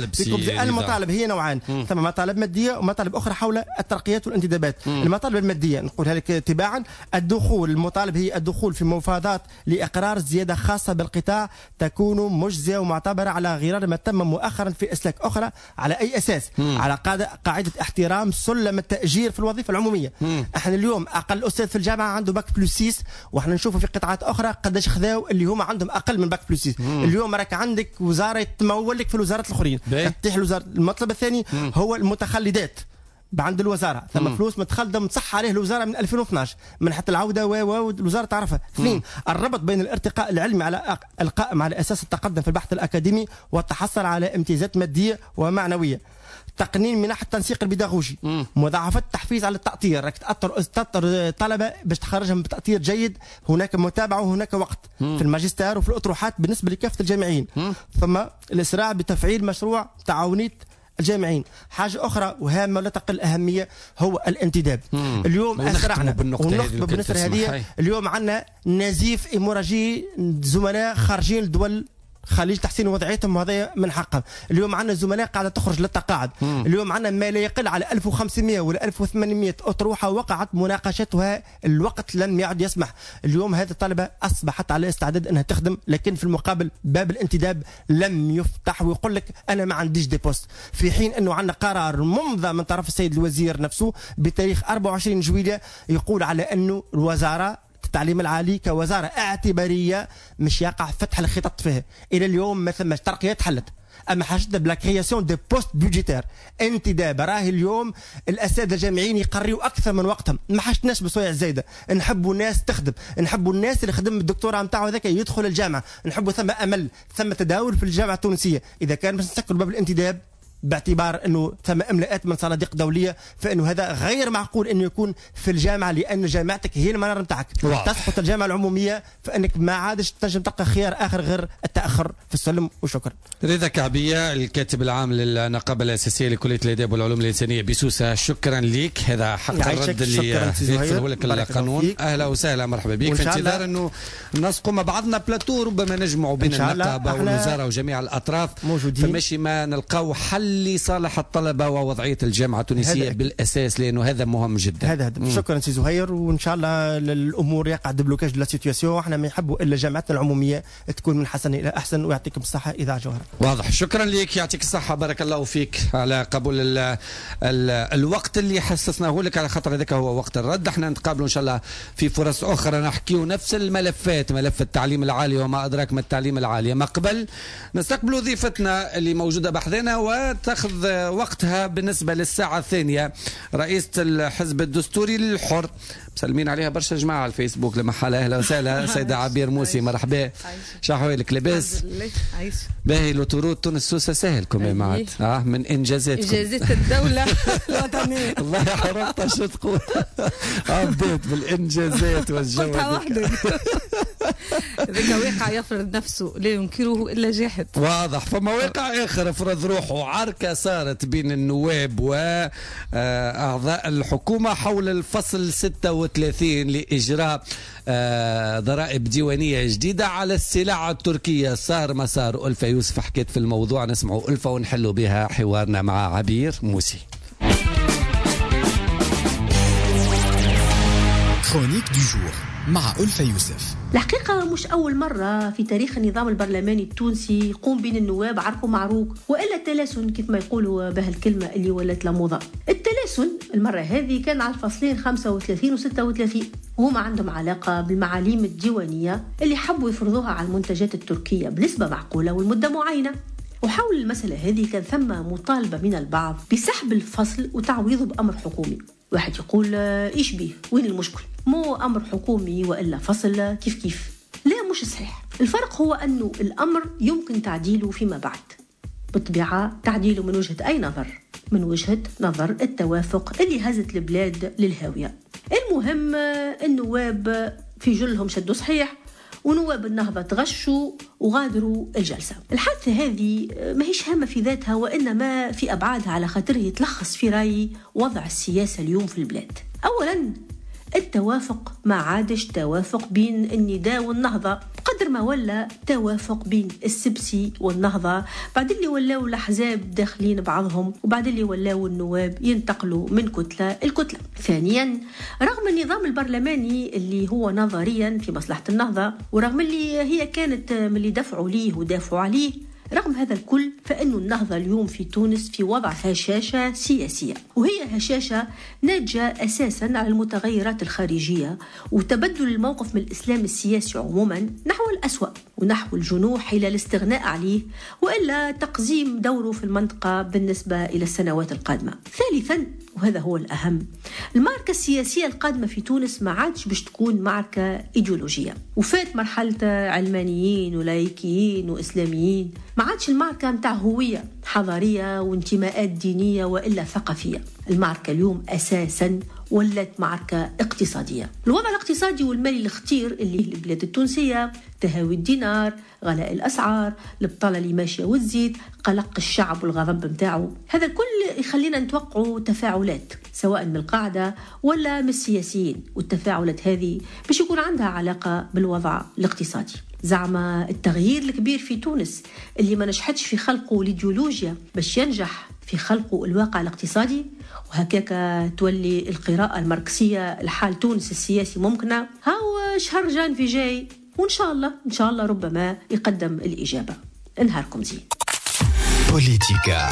المطالب هي نوعان، ثم مطالب ماديه ومطالب اخرى حول الترقيات والانتدابات. المطالب الماديه نقولها لك تباعا، الدخول، المطالب هي الدخول في مفاوضات لاقرار زياده خاصه بالقطاع تكون مجزيه ومعتبره على غرار ما تم مؤخرا في اسلاك اخرى. على اي اساس؟ على قاعدة احترام سلم التأجير في الوظيفة العمومية. احنا اليوم أقل أستاذ في الجامعة عنده باك بلس 6، واحنا نشوفوا في قطاعات أخرى قداش خذاو اللي هم عندهم أقل من باك بلس 6. اليوم راك عندك وزارة تمول لك في الوزارات الأخرين، تطيح الوزارة. المطلب الثاني هو المتخلدات عند الوزاره، ثم فلوس متخلده متصح عليه الوزاره من 2012 من حتى العوده والوزاره تعرفها. اثنين، الربط بين الارتقاء العلمي على القائم على اساس التقدم في البحث الاكاديمي والتحصل على امتيازات ماديه ومعنويه. تقنين منح التنسيق البيداغوجي، مضاعفات التحفيز على التأطير، راك تأطر طلبة باش تخرجهم بتأطير جيد. هناك متابعة وهناك وقت في الماجستير وفي الأطروحات بالنسبة لكافة الجامعيين. ثم الإسراع بتفعيل مشروع تعاونية الجامعين. حاجة أخرى وهامة لا تقل أهمية هو الانتداب. اليوم أسرعنا ونخطب بالنسبة هذه. اليوم عندنا نزيف إيموراجي، زملاء خارجين الدول خليج تحسين وضعيتهم، وهذا من حقهم. اليوم عندنا زملاء قاعده تخرج للتقاعد. اليوم عندنا ما لا يقل على 1500 ولا 1800 اطروحه وقعت مناقشتها، الوقت لم يعد يسمح. اليوم هذه الطلبه اصبحت على استعداد انها تخدم، لكن في المقابل باب الانتداب لم يفتح، ويقول لك انا ما عنديش دي بوست، في حين انه عندنا قرار ممضى من طرف السيد الوزير نفسه بتاريخ 24 جويلية يقول على انه الوزاره التعليم العالي كوزارة اعتبارية مش يقع فتح الخطط فيها. إلى اليوم ما ثماش ترقيات حلت، أما حاجتنا بلا كرياسيون دي بوست بودجيتير انتداب. راهي اليوم الأساتذة الجامعيين يقريوا أكثر من وقتهم، ما حاجتناش بصويع زايدة. نحبوا الناس تخدم، نحبوا الناس اللي خدم الدكتوراه نتاعو هذاك يدخل الجامعة، نحبوا ثم أمل، ثم تداول في الجامعة التونسية. إذا كان باش نسكروا باب الانتداب باعتبار انه ثم املاءات من صناديق دوليه، فانه هذا غير معقول انه يكون في الجامعه، لان جامعتك هي المنار نتاعك. تسقط الجامعه العموميه فانك ما عادش تنجم تلقى خيار اخر غير التاخر في السلم. وشكرا. رضا كعبيه الكاتب العام للنقابه الاساسيه لكليه الاداب والعلوم الانسانيه بسوسه، شكرا لك. هذا حق الرد اللي يفرض لك القانون. اهلا وسهلا، مرحبا بك. في انتظار انه نسقوا مع بعضنا بلاتو، ربما نجمعوا بين النقابه والوزاره وجميع الاطراف موجودين، فماشي ما نلقاو حل لصالح الطلبه ووضعيه الجامعه التونسيه بالاساس، لانه هذا مهم جدا. هذا شكرا سي زهير، وان شاء الله الامور يقع دبلوكاج دو لا سيتواسيون. احنا ما نحبوا الا جامعتنا العموميه تكون من حسن الى احسن. ويعطيكم الصحه اذاعه جوهره. واضح، شكرا لك، يعطيك الصحه، بارك الله فيك على قبول الوقت اللي حسسناه لك، على خاطر هذاك هو وقت الرد. احنا نتقابلوا ان شاء الله في فرص اخرى نحكيوا نفس الملفات، ملف التعليم العالي وما ادراك ما التعليم العالي. ما قبل نستقبلوا ضيفتنا اللي موجوده بحذنا وتاخذ وقتها بالنسبه للساعه الثانيه، رئيسه الحزب الدستوري الحر. مسلمين عليها برشا جماعه على الفيسبوك، لما حالة اهلا وسهلا. سيده عبير موسي، مرحبا. شحوالك لاباس؟ باهي. لوتورود تونس سوسه سهل كمان معد من انجازاتكم، انجازات الدوله الوطنيه. والله حرمت شو تقول. بديت بالانجازات والجو قلتها وحدك. ذاك واقع يفرض نفسه لا ينكره الا جاحد. واضح. فما واقع اخر فرض روحه. عركه صارت بين النواب واعضاء الحكومه حول الفصل 36 لاجراء ضرائب ديوانيه جديده على السلع التركيه. صار مسار. ألفة يوسف حكيت في الموضوع، نسمعوا ألفة ونحلوا بها حوارنا مع عبير موسي. كرونيك دو جور مع ألفة يوسف. الحقيقة مش أول مرة في تاريخ النظام البرلماني التونسي يقوم بين النواب عرق ومعروك، وإلا التلاسن كيف ما يقولوا به الكلمة اللي ولت لموضة. التلاسن المرة هذه كان على الفصلين 35 و 36، وهما عندهم علاقة بالمعاليم الديوانية اللي حبوا يفرضوها على المنتجات التركية بنسبة معقولة والمدة معينة. وحول المسألة هذه كان ثم مطالبة من البعض بسحب الفصل وتعويضه بأمر حكومي. واحد يقول إيش بيه؟ وين المشكل؟ مو أمر حكومي وإلا فصل كيف كيف. لا، مش صحيح. الفرق هو أنه الأمر يمكن تعديله فيما بعد، بالطبيعة تعديله من وجهة أي نظر. من وجهة نظر التوافق اللي هزت البلاد للهاوية. المهم النواب في جلهم شدوا صحيح، ونواب النهضة تغشوا وغادروا الجلسة. الحادثة هذه ما هيش هامة في ذاتها، وإنما في أبعادها، على خاطر يتلخص في رأيي وضع السياسة اليوم في البلاد. أولا التوافق ما عادش توافق بين النداء والنهضة، قدر ما ولا توافق بين السبسي والنهضة، بعد اللي ولاو الأحزاب داخلين بعضهم، وبعد اللي ولاو النواب ينتقلوا من كتلة الكتلة. ثانيا رغم النظام البرلماني اللي هو نظريا في مصلحة النهضة، ورغم اللي هي كانت من اللي دفعوا ليه ودافعوا عليه، رغم هذا الكل فإن النهضة اليوم في تونس في وضع هشاشة سياسية، وهي هشاشة ناتجة أساسا على المتغيرات الخارجية وتبدل الموقف من الإسلام السياسي عموما نحو الأسوأ، ونحو الجنوح إلى الاستغناء عليه، وإلا تقزيم دوره في المنطقة بالنسبة إلى السنوات القادمة. ثالثا وهذا هو الأهم، المعركة السياسية القادمة في تونس ما عادش باش تكون معركة إيديولوجية، وفات مرحلة علمانيين ولايكيين وإسلاميين، ما عادش المعركة متاع هوية حضارية وانتماءات دينية وإلا ثقافية. المعركة اليوم أساساً ولت معركة اقتصادية. الوضع الاقتصادي والمالي الخطير اللي البلاد التونسية، تهاوي الدينار، غلاء الأسعار، البطالة اللي ماشية وتزيد، قلق الشعب والغضب متاعه، هذا الكل يخلينا نتوقعوا تفاعلات سواء من القاعدة ولا من السياسيين، والتفاعلات هذه باش يكون عندها علاقة بالوضع الاقتصادي. زعما التغيير الكبير في تونس اللي ما نجحتش في خلقه الإيديولوجيا باش ينجح في خلقه الواقع الاقتصادي، وهكاك تولي القراءة الماركسية لحال تونس السياسي ممكنة. هاو شهر جانفي جاي، وإن شاء الله ربما يقدم الإجابة. نهاركم زين. بوليتيكا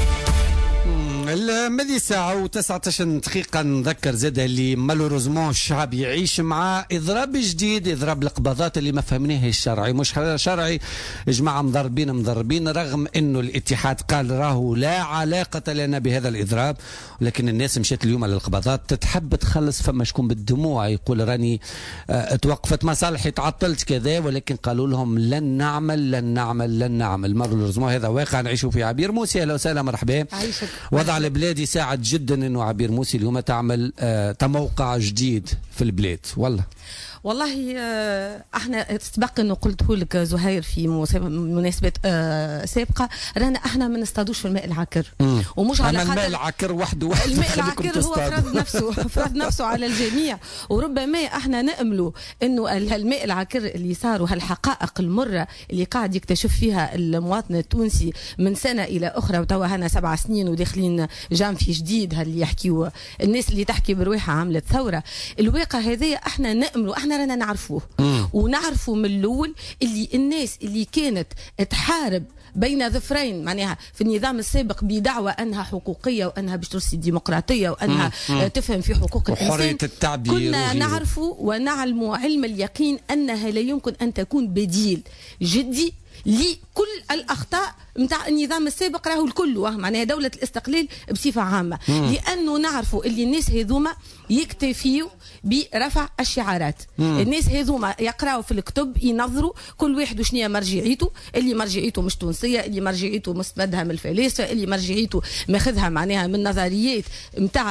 المدي ساعة و19 دقيقة. نذكر زاد اللي مالوروزمون الشعب يعيش مع إضراب جديد، إضراب القبضات اللي ما فهمناه الشرعي مش شرعي. جماعة مضربين رغم أنه الاتحاد قال راهو لا علاقة لنا بهذا الإضراب، لكن الناس مشات اليوم على القبضات تتحب تخلص. فما شكون بالدموع يقول راني توقفت مصالحي تعطلت كذا، ولكن قالوا لهم لن نعمل. مالوروزمون هذا واقع نعيشوا في عبير موسى. أهلا وسهلا مرحبا. وضع البلاد يساعد جدا انه عبير موسى اليوم تعمل موقع جديد في البلاد. والله احنا سبق انه قلته لك زهير في مناسبات سابقه، رانا احنا ما نصطادوش في الماء العكر، ومش على خاطر الماء العكر وحده الماء العكر هو فرض نفسه على الجميع، وربما احنا نأملوا انه الماء العكر اللي صار وهالحقائق المره اللي قاعد يكتشف فيها المواطن التونسي من سنه الى اخرى، وتوا هنا 7 سنين وداخلين جانفي جديد، اللي يحكيوا الناس اللي تحكي بروحها عملت ثوره. الواقع هذايا احنا نأملوا، احنا رانا نعرفوه ونعرفوا من الاول اللي الناس اللي كانت تحارب بين ظفرين، معناها في النظام السابق بدعوى انها حقوقيه وانها باش ترسي الديمقراطيه وانها تفهم في حقوق الانسان، كنا نعرفوا ونعلم علم اليقين انها لا يمكن ان تكون بديل جدي لكل الاخطاء نتاع النظام السابق، راهو الكل معناها دوله الاستقلال بصفه عامه، لانه نعرفوا اللي الناس هذوما يكتفيوا برفع الشعارات. الناس هذوما يقراوا في الكتب، ينظروا كل واحد وشنيا مرجعيته، اللي مرجعيته مش تونسيه، اللي مرجعيته مستمدها من الفلاسفه، اللي مرجعيته ماخذها معناها من نظريات نتاع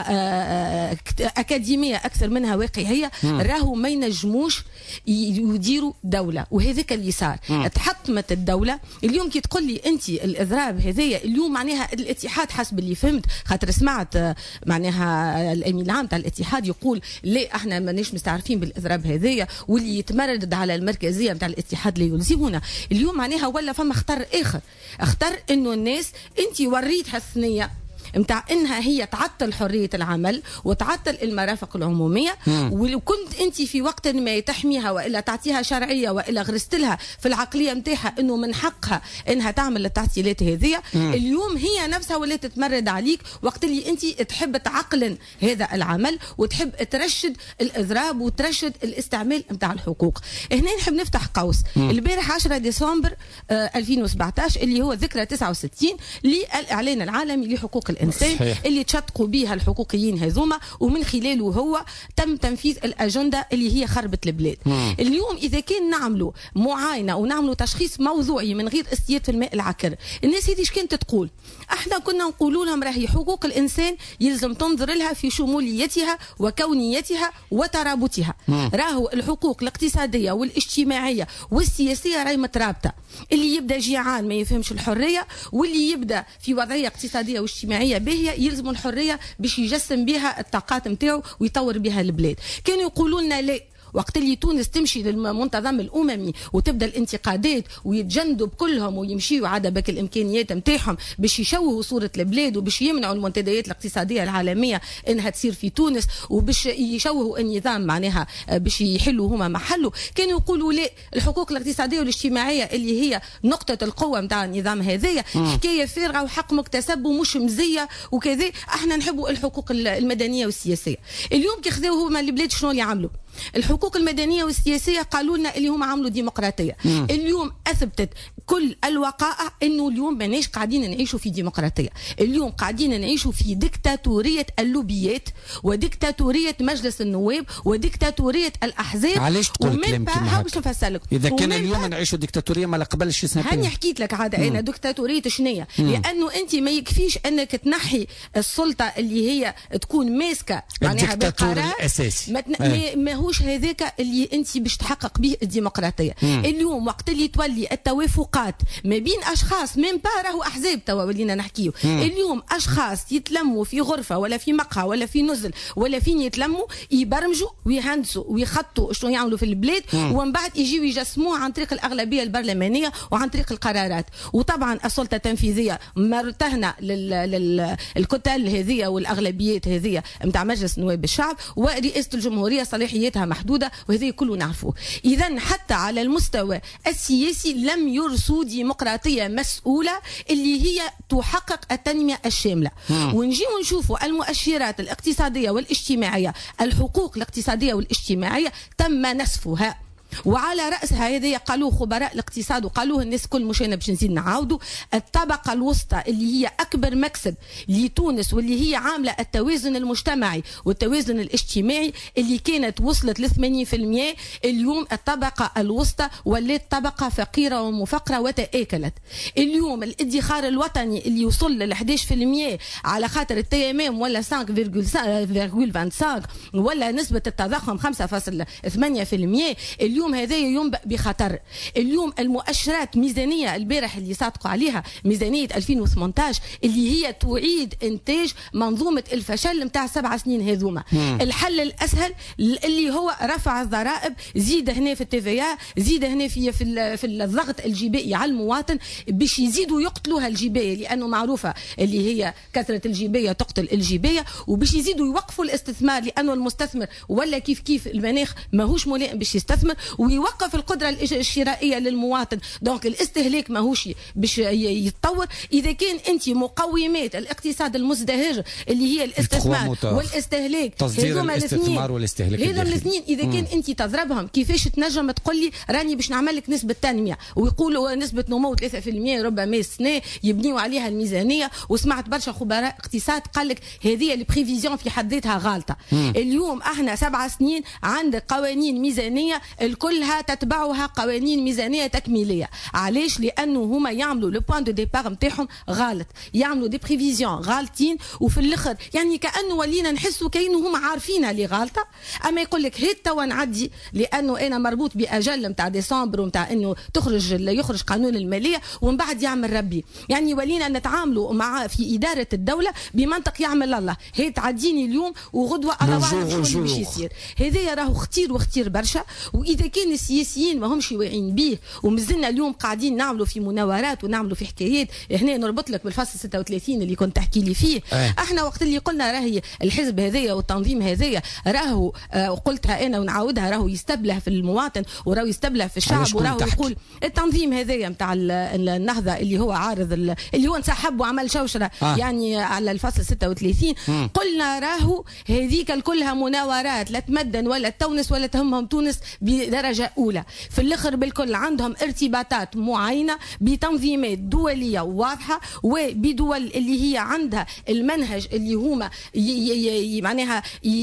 اكاديميه اكثر منها واقعيه، راهو ما ينجموش يديروا دوله. وهذاك اللي صار، تحطمت الدوله. اليوم كي تقول لي انت الاضراب هذايا اليوم معناها الاتحاد، حسب اللي فهمت خاطر سمعت معناها الامين العام تاع الاتحاد يقول لا احنا ماناش مستعرفين بالاضراب هذايا، واللي يتمرد على المركزيه نتاع الاتحاد لا يلزمنا. اليوم معناها ولا فما خطر اخر، اختار انه الناس انت وريتها الثنيه متاع انها هي تعطل حريه العمل وتعطل المرافق العموميه، ولو كنت انت في وقت ما تحميها والا تعطيها شرعيه والا غرست لها في العقليه نتاعها انه من حقها انها تعمل التعطيلات هذه، اليوم هي نفسها ولات تتمرد عليك وقت اللي انت تحب تعقلن هذا العمل وتحب ترشد الاضراب وترشد الاستعمال نتاع الحقوق. هنا نحب نفتح قوس. البارح 10 ديسمبر 2017 اللي هو ذكرى 69 للاعلان العالمي لحقوق الانسان صحيح. اللي تشطقوا بها الحقوقيين هذوما، ومن خلاله هو تم تنفيذ الاجنده اللي هي خربت البلاد. اليوم اذا كان نعملوا معاينه ونعملوا تشخيص موضوعي من غير استياف الماء العكر، الناس هذه كانت تقول؟ احنا كنا نقولوا لهم راهي حقوق الانسان يلزم تنظر لها في شموليتها وكونيتها وترابطها. راهو الحقوق الاقتصاديه والاجتماعيه والسياسيه راهي مترابطه. اللي يبدا جيعان ما يفهمش الحريه، واللي يبدا في وضعيه اقتصاديه واجتماعيه باهيه يلزم الحريه باش يجسم بها الطاقات نتاعو ويطور بها البلاد. كانوا يقولوا لنا لا، وقت اللي تونس تمشي للمنتظم الاممي وتبدا الانتقادات ويتجندوا بكلهم ويمشيوا على بك الامكانيات نتاعهم باش يشوهوا صوره البلاد وباش يمنعوا المنتديات الاقتصاديه العالميه انها تصير في تونس وباش يشوهوا النظام معناها باش يحلوا هما محله، كانوا يقولوا لا، الحقوق الاقتصاديه والاجتماعيه اللي هي نقطه القوه نتاع النظام هذايا حكايه فارغه وحق مكتسب ومش مزيه وكذا، احنا نحبوا الحقوق المدنيه والسياسيه. اليوم كي خذاو هما البلاد شنو اللي عملوا؟ الحقوق المدنيه والسياسيه قالوا لنا اللي هم عملوا ديمقراطيه. اليوم اثبتت كل الوقائع انه اليوم ماناش قاعدين نعيشوا في ديمقراطيه، اليوم قاعدين نعيشوا في ديكتاتوريه اللوبيات وديكتاتوريه مجلس النواب وديكتاتوريه الاحزاب. علاش تقول كلام كيما هكا؟ باش نفسر اذا كان اليوم نعيشوا ديكتاتوريه ما قبلش سنتين. هاني حكيت لك عاد انا ديكتاتوريه شنية؟ لانه انت ما يكفيش انك تنحي السلطه اللي هي تكون ماسكه معناها بالقرار الاساسي، ماهوش هذاك اللي انت باش تحقق به الديمقراطيه. اليوم وقت اللي تولي التوافقات ما بين اشخاص من راهو احزاب توا ولينا نحكيو، اليوم اشخاص يتلموا في غرفه ولا في مقهى ولا في نزل ولا فين يتلموا يبرمجوا ويهندسوا ويخطوا شنو يعملوا في البلاد، ومن بعد يجيوا يجسموه عن طريق الاغلبيه البرلمانيه وعن طريق القرارات. وطبعا السلطه التنفيذيه مرتهنه للكتل هذه والاغلبيات هذه نتاع مجلس نواب الشعب، ورئاسه الجمهوريه صلاحيتها محدوده، وهذا كله نعرفوه. اذا حتى على المستوى السياسي لم يرسوا ديمقراطيه مسؤوله اللي هي تحقق التنميه الشامله. ونجي ونشوفوا المؤشرات الاقتصاديه والاجتماعيه، الحقوق الاقتصاديه والاجتماعيه تم نسفها، وعلى رأسها هذه قالوه خبراء الاقتصاد وقالوه الناس كل، مش أنا باش نزيد نعاودوا. الطبقة الوسطى اللي هي أكبر مكسب لتونس واللي هي عاملة التوازن المجتمعي والتوازن الاجتماعي اللي كانت وصلت ل 80%، اليوم الطبقة الوسطى ولات طبقة فقيرة ومفقرة وتآكلت. اليوم الادخار الوطني اللي وصل ل 11% على خاطر التيمام ولا 5.25 ولا نسبة التضخم 5.8%، اليوم هذا ينبأ بخطر. اليوم المؤشرات ميزانية البارح اللي صادقوا عليها ميزانية 2018 اللي هي تعيد إنتاج منظومة الفشل متاع 7 سنين هذوما. الحل الأسهل اللي هو رفع الضرائب، زيد هنا في التيفيا، زيد هنا في الضغط الجبائي على المواطن باش يزيدوا يقتلوها الجباية، لأنه معروفة اللي هي كثرة الجباية تقتل الجباية، وباش يزيدوا يوقفوا الاستثمار لأنه المستثمر ولا كيف المناخ ماهوش ملائم باش يستثمر، ويوقف القدرة الشرائية للمواطن. دونك الاستهلاك ماهوش باش يتطور. إذا كان أنت مقومات الاقتصاد المزدهر اللي هي الاستثمار والاستهلاك، تصدير الاستثمار والاستهلاك، هذول الاثنين إذا كان أنت تضربهم كيفاش تنجم تقول لي راني باش نعمل لك نسبة تنمية ويقولوا نسبة نمو 3% ربما السنة يبنيوا عليها الميزانية. وسمعت برشا خبراء اقتصاد قال لك هذه البريفيزيون في حد ذاتها غالطة. اليوم احنا 7 سنين عندك قوانين ميزانية الكلها تتبعها قوانين ميزانيه تكميليه. علاش؟ لانه هما يعملوا لو بوان دو ديبار نتاعهم غلط، يعملوا دي بريفيزيون غالطين، وفي الاخر يعني كانه ولينا نحسوا كانه هما عارفينها اللي غلطه. اما يقول لك هيت توا نعدي لانه انا مربوط باجل نتاع ديسمبر ونتاع انه يخرج قانون الماليه ومن بعد يعمل ربي. يعني ولينا نتعاملوا مع في اداره الدوله بمنطق يعمل الله، هيت عديني اليوم وغدوه الله اعلم شو اللي باش يصير. هذا راهو خطير برشا. واذا كان السياسيين ما همش واعيين به ومازلنا اليوم قاعدين نعملوا في مناورات ونعملوا في حكايات، هنا نربط لك بالفصل 36 اللي كنت تحكي لي فيه. احنا وقت اللي قلنا راهي الحزب هذايا والتنظيم هذايا راهو وقلتها انا ونعاودها راهو يستبله في المواطن وراهو يستبله في الشعب وراهو يقول التنظيم هذايا نتاع النهضه اللي هو عارض اللي هو انسحب وعمل شوشره يعني على الفصل 36. قلنا راهو هذيك كلها مناورات لا تمدن ولا تونس ولا تهمهم تونس درجة أولى. في الآخر بالكل عندهم ارتباطات معينة بتنظيمات دولية واضحة وبدول اللي هي عندها المنهج اللي هما معناها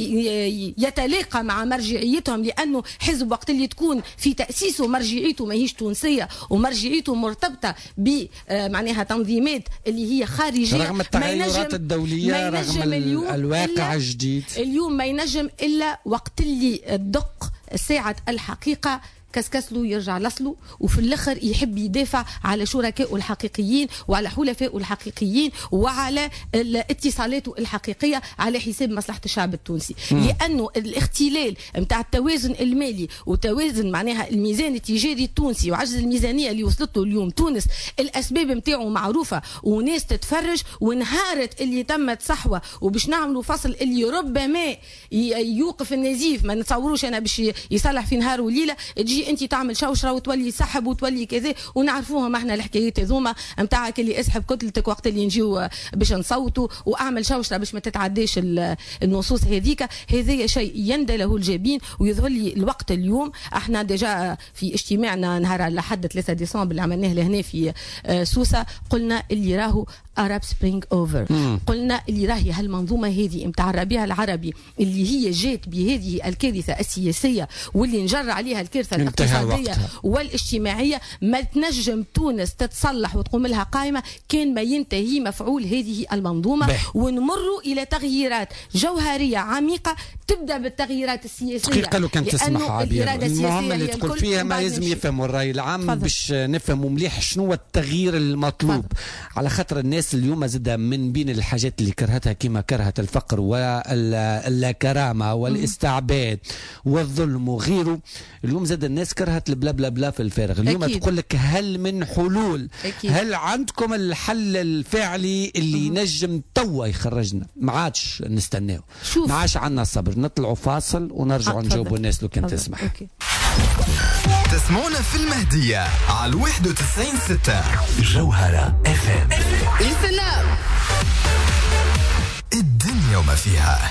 يتلاقى مع مرجعيتهم، لأنه حزب وقت اللي تكون في تأسيسه مرجعيته ماهيش تونسية ومرجعيته مرتبطة بمعناها تنظيمات اللي هي خارجية رغم التغيرات الدولية رغم الواقع الجديد. اليوم ما ينجم إلا وقت اللي تدق ساعة الحقيقة كسكسلو يرجع لصلو، وفي الاخر يحب يدافع على شركائه الحقيقيين وعلى حلفائه الحقيقيين وعلى الاتصالاته الحقيقيه على حساب مصلحه الشعب التونسي. لانه الاختلال نتاع التوازن المالي وتوازن معناها الميزان التجاري التونسي وعجز الميزانيه اللي وصلت له اليوم تونس، الاسباب نتاعو معروفه وناس تتفرج، ونهارت اللي تمت صحوه وباش نعملوا فصل اللي ربما يوقف النزيف، ما نتصوروش انا باش يصلح في نهار وليله، تجي انت تعمل شوشره وتولي سحب وتولي كذا، ونعرفوهم احنا الحكايات هذوما نتاعك اللي اسحب كتلتك وقت اللي نجيو باش نصوتوا واعمل شوشره باش ما تتعداش النصوص هذيك. هذا شيء يندى له الجبين. ويظهر لي الوقت اليوم احنا ديجا في اجتماعنا نهار الاحد 3 ديسمبر اللي عملناه لهنا في سوسه، قلنا اللي راهو Arab Spring Over. قلنا اللي راهي هالمنظومة هذه متاع الربيع العربي اللي هي جات بهذه الكارثة السياسية واللي نجر عليها الكارثة الاقتصادية والاجتماعية، ما تنجم تونس تتصلح وتقوم لها قائمة كان ما ينتهي مفعول هذه المنظومة ونمروا إلى تغييرات جوهرية عميقة تبدأ بالتغييرات السياسية. دقيقة لو كان تسمح عبير، المهم اللي تقول فيها ما لازم يفهموا الرأي العام باش نفهموا مليح شنو التغيير المطلوب. على خاطر الناس اليوم زادة من بين الحاجات اللي كرهتها كما كرهت الفقر والكرامة والاستعباد والظلم وغيره، اليوم زاد الناس كرهت البلا بلا بلا في الفارغ. اليوم تقول لك هل من حلول؟ هل عندكم الحل الفعلي اللي ينجم توا يخرجنا؟ ما عادش نستناو، ما عادش عندنا صبر. نطلعوا فاصل ونرجعوا نجاوبوا الناس لو كان تسمح. تسمعونا في المهدية على 91.6 جوهرة FM. السلام الدنيا وما فيها.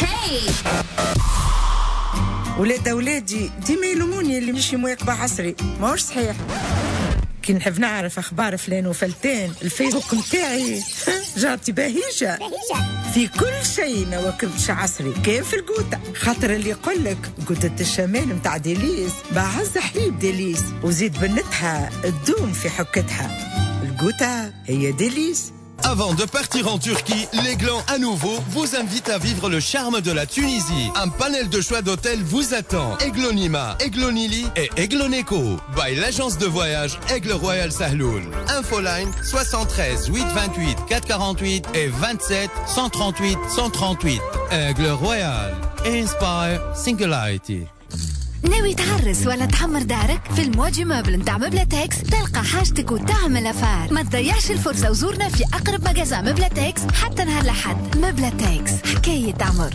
ولادي ديما يلوموني اللي مش مواكبة عصري، ماهوش صحيح. كي نحب نعرف اخبار فلان وفلتان الفيسبوك متاعي جارتي بهيجة في كل شيء، ما واكبش عصري كيف في القوطة. خاطر اللي يقول لك قوطة الشمال متاع ديليس بعز حليب ديليس وزيد بنتها تدوم في حكتها. القوطة هي ديليس. Avant de partir en Turquie, l'Aiglan à nouveau vous invite à vivre le charme de la Tunisie. Un panel de choix d'hôtels vous attend. Aiglonima, Aiglonili et Aigloneco. By l'agence de voyage Aigle Royal Sahloul. Infoline 73 828 448 et 27 138 138. Aigle Royal. Inspire Singularity. ناوي تعرس ولا تعمر دارك؟ في المواجهة مبل نتاع مبلاتكس تلقى حاجتك وتعمل أفار. ما تضيعش الفرصة وزورنا في أقرب مجازا مبلاتكس حتى نهار الأحد. مبلاتكس حكاية عمر.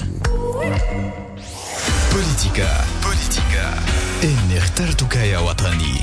بوليتيكا إني اخترتك يا وطني.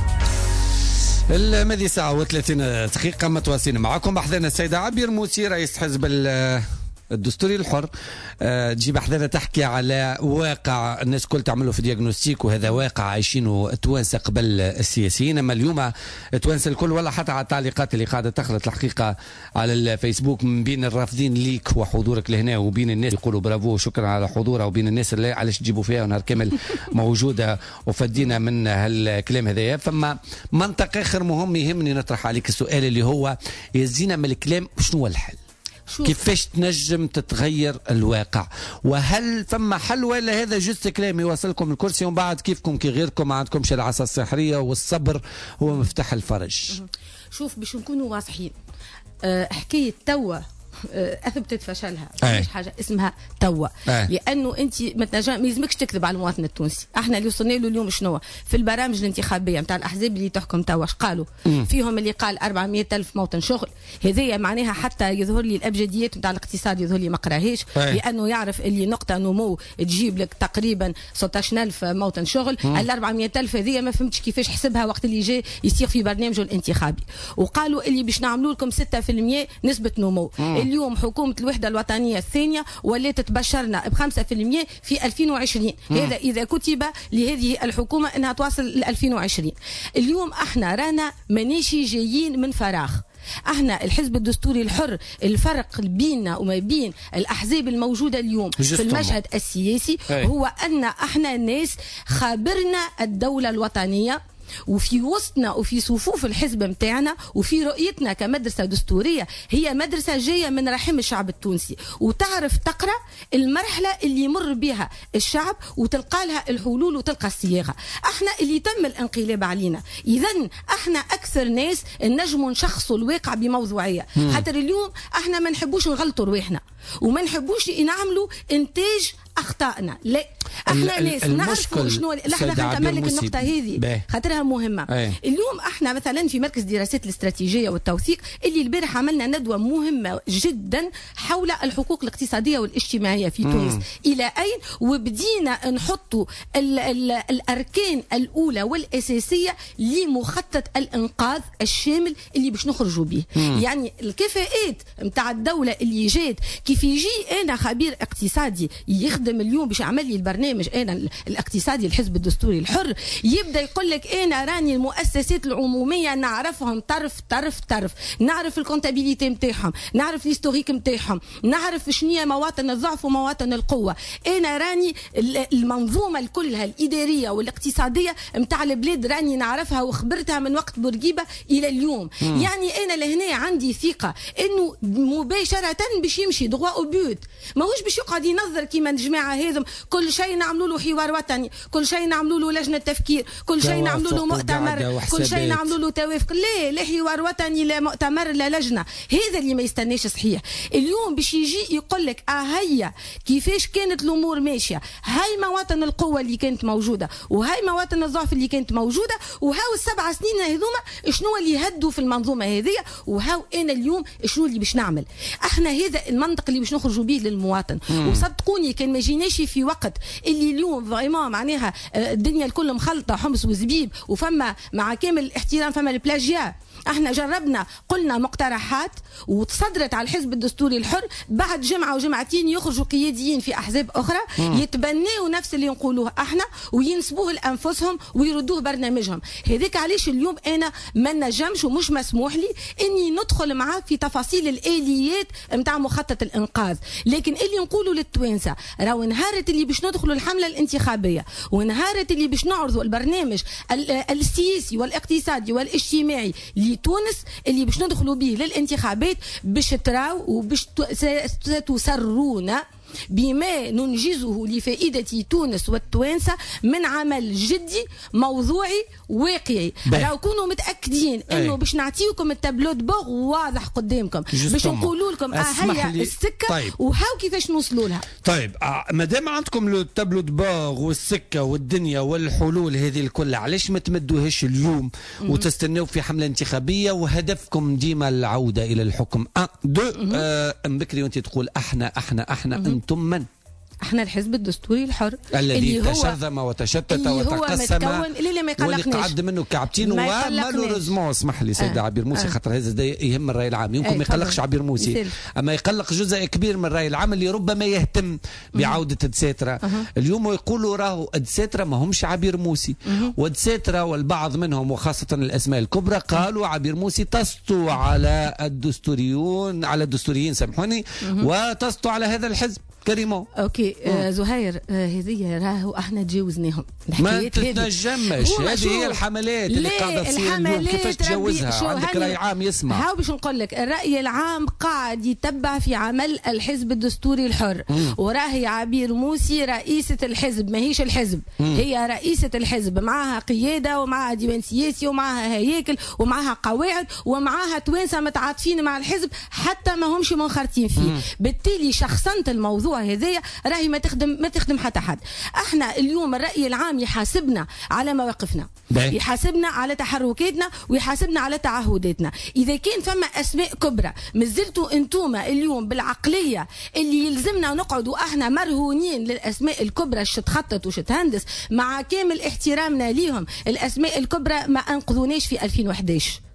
الماضي ساعة و30 دقيقة متواصلين معكم. بحثنا السيدة عبير موسي رئيس حزب الدستوري الحر، تجيب حدنا تحكي على واقع الناس كل تعمله في دياغنوستيك، وهذا واقع عايشينه التوانسه قبل السياسيين. اما اليوم التوانسه الكل ولا حتى على التعليقات اللي قاعده تخلط الحقيقه على الفيسبوك من بين الرافضين ليك وحضورك لهنا، وبين الناس يقولوا برافو وشكرا على حضورها، وبين الناس اللي علاش تجيبوا فيها ونهار كامل موجوده وفدينا من هالكلام هذايا. فما منطق اخر مهم يهمني نطرح عليك السؤال اللي هو يزينا من الكلام شنو هو الحل؟ كيفاش تنجم تتغير الواقع؟ وهل فما حل ولا هذا جست كلام يوصلكم الكرسي ومن بعد كيفكم كي غيركم ما عندكمش العصا السحرية والصبر هو مفتاح الفرج؟ شوف باش نكونوا واضحين، حكاية توا اثبتت فشلها. مش حاجه اسمها توا، لانه انت ما يلزمكش تكذب على المواطن التونسي. احنا اللي وصلنا له اليوم شنو في البرامج الانتخابيه نتاع الاحزاب اللي تحكم توا قالوا فيهم اللي قال 400,000 موطن شغل. هذيا معناها حتى يظهر لي الابجديات نتاع الاقتصاد يظهر لي ما قراهاش، لانه يعرف اللي نقطه نمو تجيب لك تقريبا 16,000 موطن شغل. ال 400,000 هذيا ما فهمتش كيفاش حسبها وقت اللي جاي يصير في برنامجه الانتخابي. وقالوا اللي باش نعملوا لكم 6% نسبه نمو، اليوم حكومة الوحدة الوطنية الثانية ولات تبشرنا ب5% في 2020. هذا إذا كتب لهذه الحكومة أنها توصل ل 2020. اليوم احنا رانا مانيش جايين من فراغ. احنا الحزب الدستوري الحر، الفرق بيننا وما بين الاحزاب الموجوده اليوم في المشهد السياسي هو ان احنا ناس خابرنا الدوله الوطنيه، وفي وسطنا وفي صفوف الحزب متاعنا وفي رؤيتنا كمدرسة دستورية هي مدرسة جاية من رحم الشعب التونسي، وتعرف تقرأ المرحلة اللي يمر بها الشعب وتلقى لها الحلول وتلقى الصياغة. احنا اللي تم الانقلاب علينا، إذن احنا أكثر ناس نجموا نشخصوا الواقع بموضوعية. حتى اليوم احنا ما نحبوش نغلطوا رواحنا وما نحبوش نعملوا انتاج اخطائنا، لا احنا ناس نعرفوا شنو. لحظه نكمل لك النقطه هذه خاطرها مهمه. اليوم احنا مثلا في مركز دراسات الاستراتيجيه والتوثيق اللي البارح عملنا ندوه مهمه جدا حول الحقوق الاقتصاديه والاجتماعيه في تونس الى اين، وبدينا نحطوا الاركان الاولى والاساسيه لمخطط الانقاذ الشامل اللي باش نخرجوا به. يعني الكفاءات نتاع الدوله اللي جات، كيف يجي انا خبير اقتصادي يخدم اليوم باش يعمل لي البرنامج انا الاقتصادي الحزب الدستوري الحر، يبدا يقول لك انا راني المؤسسات العموميه نعرفهم طرف، نعرف الكونتابيليتي نتاعهم، نعرف الهيستوريك نتاعهم، نعرف شنو مواطن الضعف ومواطن القوه، انا راني المنظومه الكلها الاداريه والاقتصاديه نتاع البلاد راني نعرفها وخبرتها من وقت بورقيبه الى اليوم. يعني انا لهنا عندي ثقه انه مباشره باش يمشي دغوا او بيوت، ماهوش باش يقعد ينظر كيما الجماعه هذم كل شيء نعملوا له حوار وطني، كل شيء نعملوا له لجنه تفكير، كل شيء نعملوا له مؤتمر، كل شيء نعملوا له توافق. لا حوار وطني، لا مؤتمر، لا لجنه. هذا اللي ما يستناش صحيح. اليوم باش يجي يقول لك هيا كيفاش كانت الامور ماشيه، هاي مواطن القوه اللي كانت موجوده وهاي مواطن الضعف اللي كانت موجوده، وهاو السبع سنين هذوما شنو اللي يهدوا في المنظومه هذه، وهاو انا اليوم شنو اللي باش نعمل. احنا هذا المنطق اللي باش نخرجوا به للمواطن. وصدقوني كان ما جيناش في وقت اللي اليوم فريمون معناها الدنيا الكل مخلطه حمص وزبيب، وفما مع كامل الاحترام فما البلاجيا. احنا جربنا قلنا مقترحات وتصدرت على الحزب الدستوري الحر، بعد جمعه وجمعتين يخرجوا قياديين في احزاب اخرى يتبنوا نفس اللي نقولوه احنا وينسبوه لانفسهم ويردوه برنامجهم. هذيك علاش اليوم انا ما نجمش ومش مسموح لي اني ندخل معاك في تفاصيل الاليات نتاع مخطط الانقاذ، لكن اللي نقولوا للتوانسه راهو نهارت اللي باش ندخلوا الحمله الانتخابيه ونهارت اللي باش نعرضوا البرنامج السياسي والاقتصادي والاجتماعي لتونس اللي باش ندخلوا به للانتخابات، باش تراو وباش ستسرون بما ننجزه لفائدة تونس والتوانسة من عمل جدي موضوعي واقعي. راهو كونوا متأكدين انه باش نعطيكم التابلو دبور واضح قدامكم، باش نقولوا لكم هيا السكة وهاو كيفاش نوصلوا لها. طيب مادام عندكم التابلو دبور والسكة والدنيا والحلول هذه الكل، علاش ما تمدوهاش اليوم وتستناو في حملة انتخابية وهدفكم ديما العودة إلى الحكم؟ 2 بكري وانت تقول احنا انتم من؟ احنا الحزب الدستوري الحر الذي تشرذم وتشتت وتقسم واللي قعد منه كعبتين ومالوريزمون اسمح لي سيدة عبير موسي خاطر هذا يهم الرأي العام. يمكن ما يقلقش عبير موسي اما يقلق جزء كبير من الرأي العام اللي ربما يهتم بعودة الدساترة اليوم ويقولوا راهو الدساترة ما همش عبير موسي والدساترة والبعض منهم وخاصة الأسماء الكبرى قالوا عبير موسي تسطو على الدستوريين سامحوني وتسطو على هذا الحزب كريمو. اوكي زهير هذه راهو احنا تجاوزناهم ما تتنجمش. هذه هي الحملات اللي قاعده تصير اليوم كيفاش تجاوزها؟ عندك راي عام يسمع. هاو باش نقول لك الراي العام قاعد يتبع في عمل الحزب الدستوري الحر وراهي عبير موسي رئيسه الحزب ماهيش الحزب هي رئيسه الحزب، معاها قياده ومعاها ديوان سياسي ومعاها هياكل ومعاها قواعد ومعاها توانسه متعاطفين مع الحزب حتى ما همش منخرطين فيه. بالتالي شخصنه الموضوع هذايا راهي ما تخدم حتى حد. احنا اليوم الرأي العام يحاسبنا على مواقفنا، يحاسبنا على تحركاتنا ويحاسبنا على تعهداتنا. اذا كان فما اسماء كبرى مازلتوا انتوما اليوم بالعقليه اللي يلزمنا نقعدوا احنا مرهونين للاسماء الكبرى اش تخطط وش تهندس، مع كامل احترامنا ليهم الاسماء الكبرى ما انقذوناش في 2011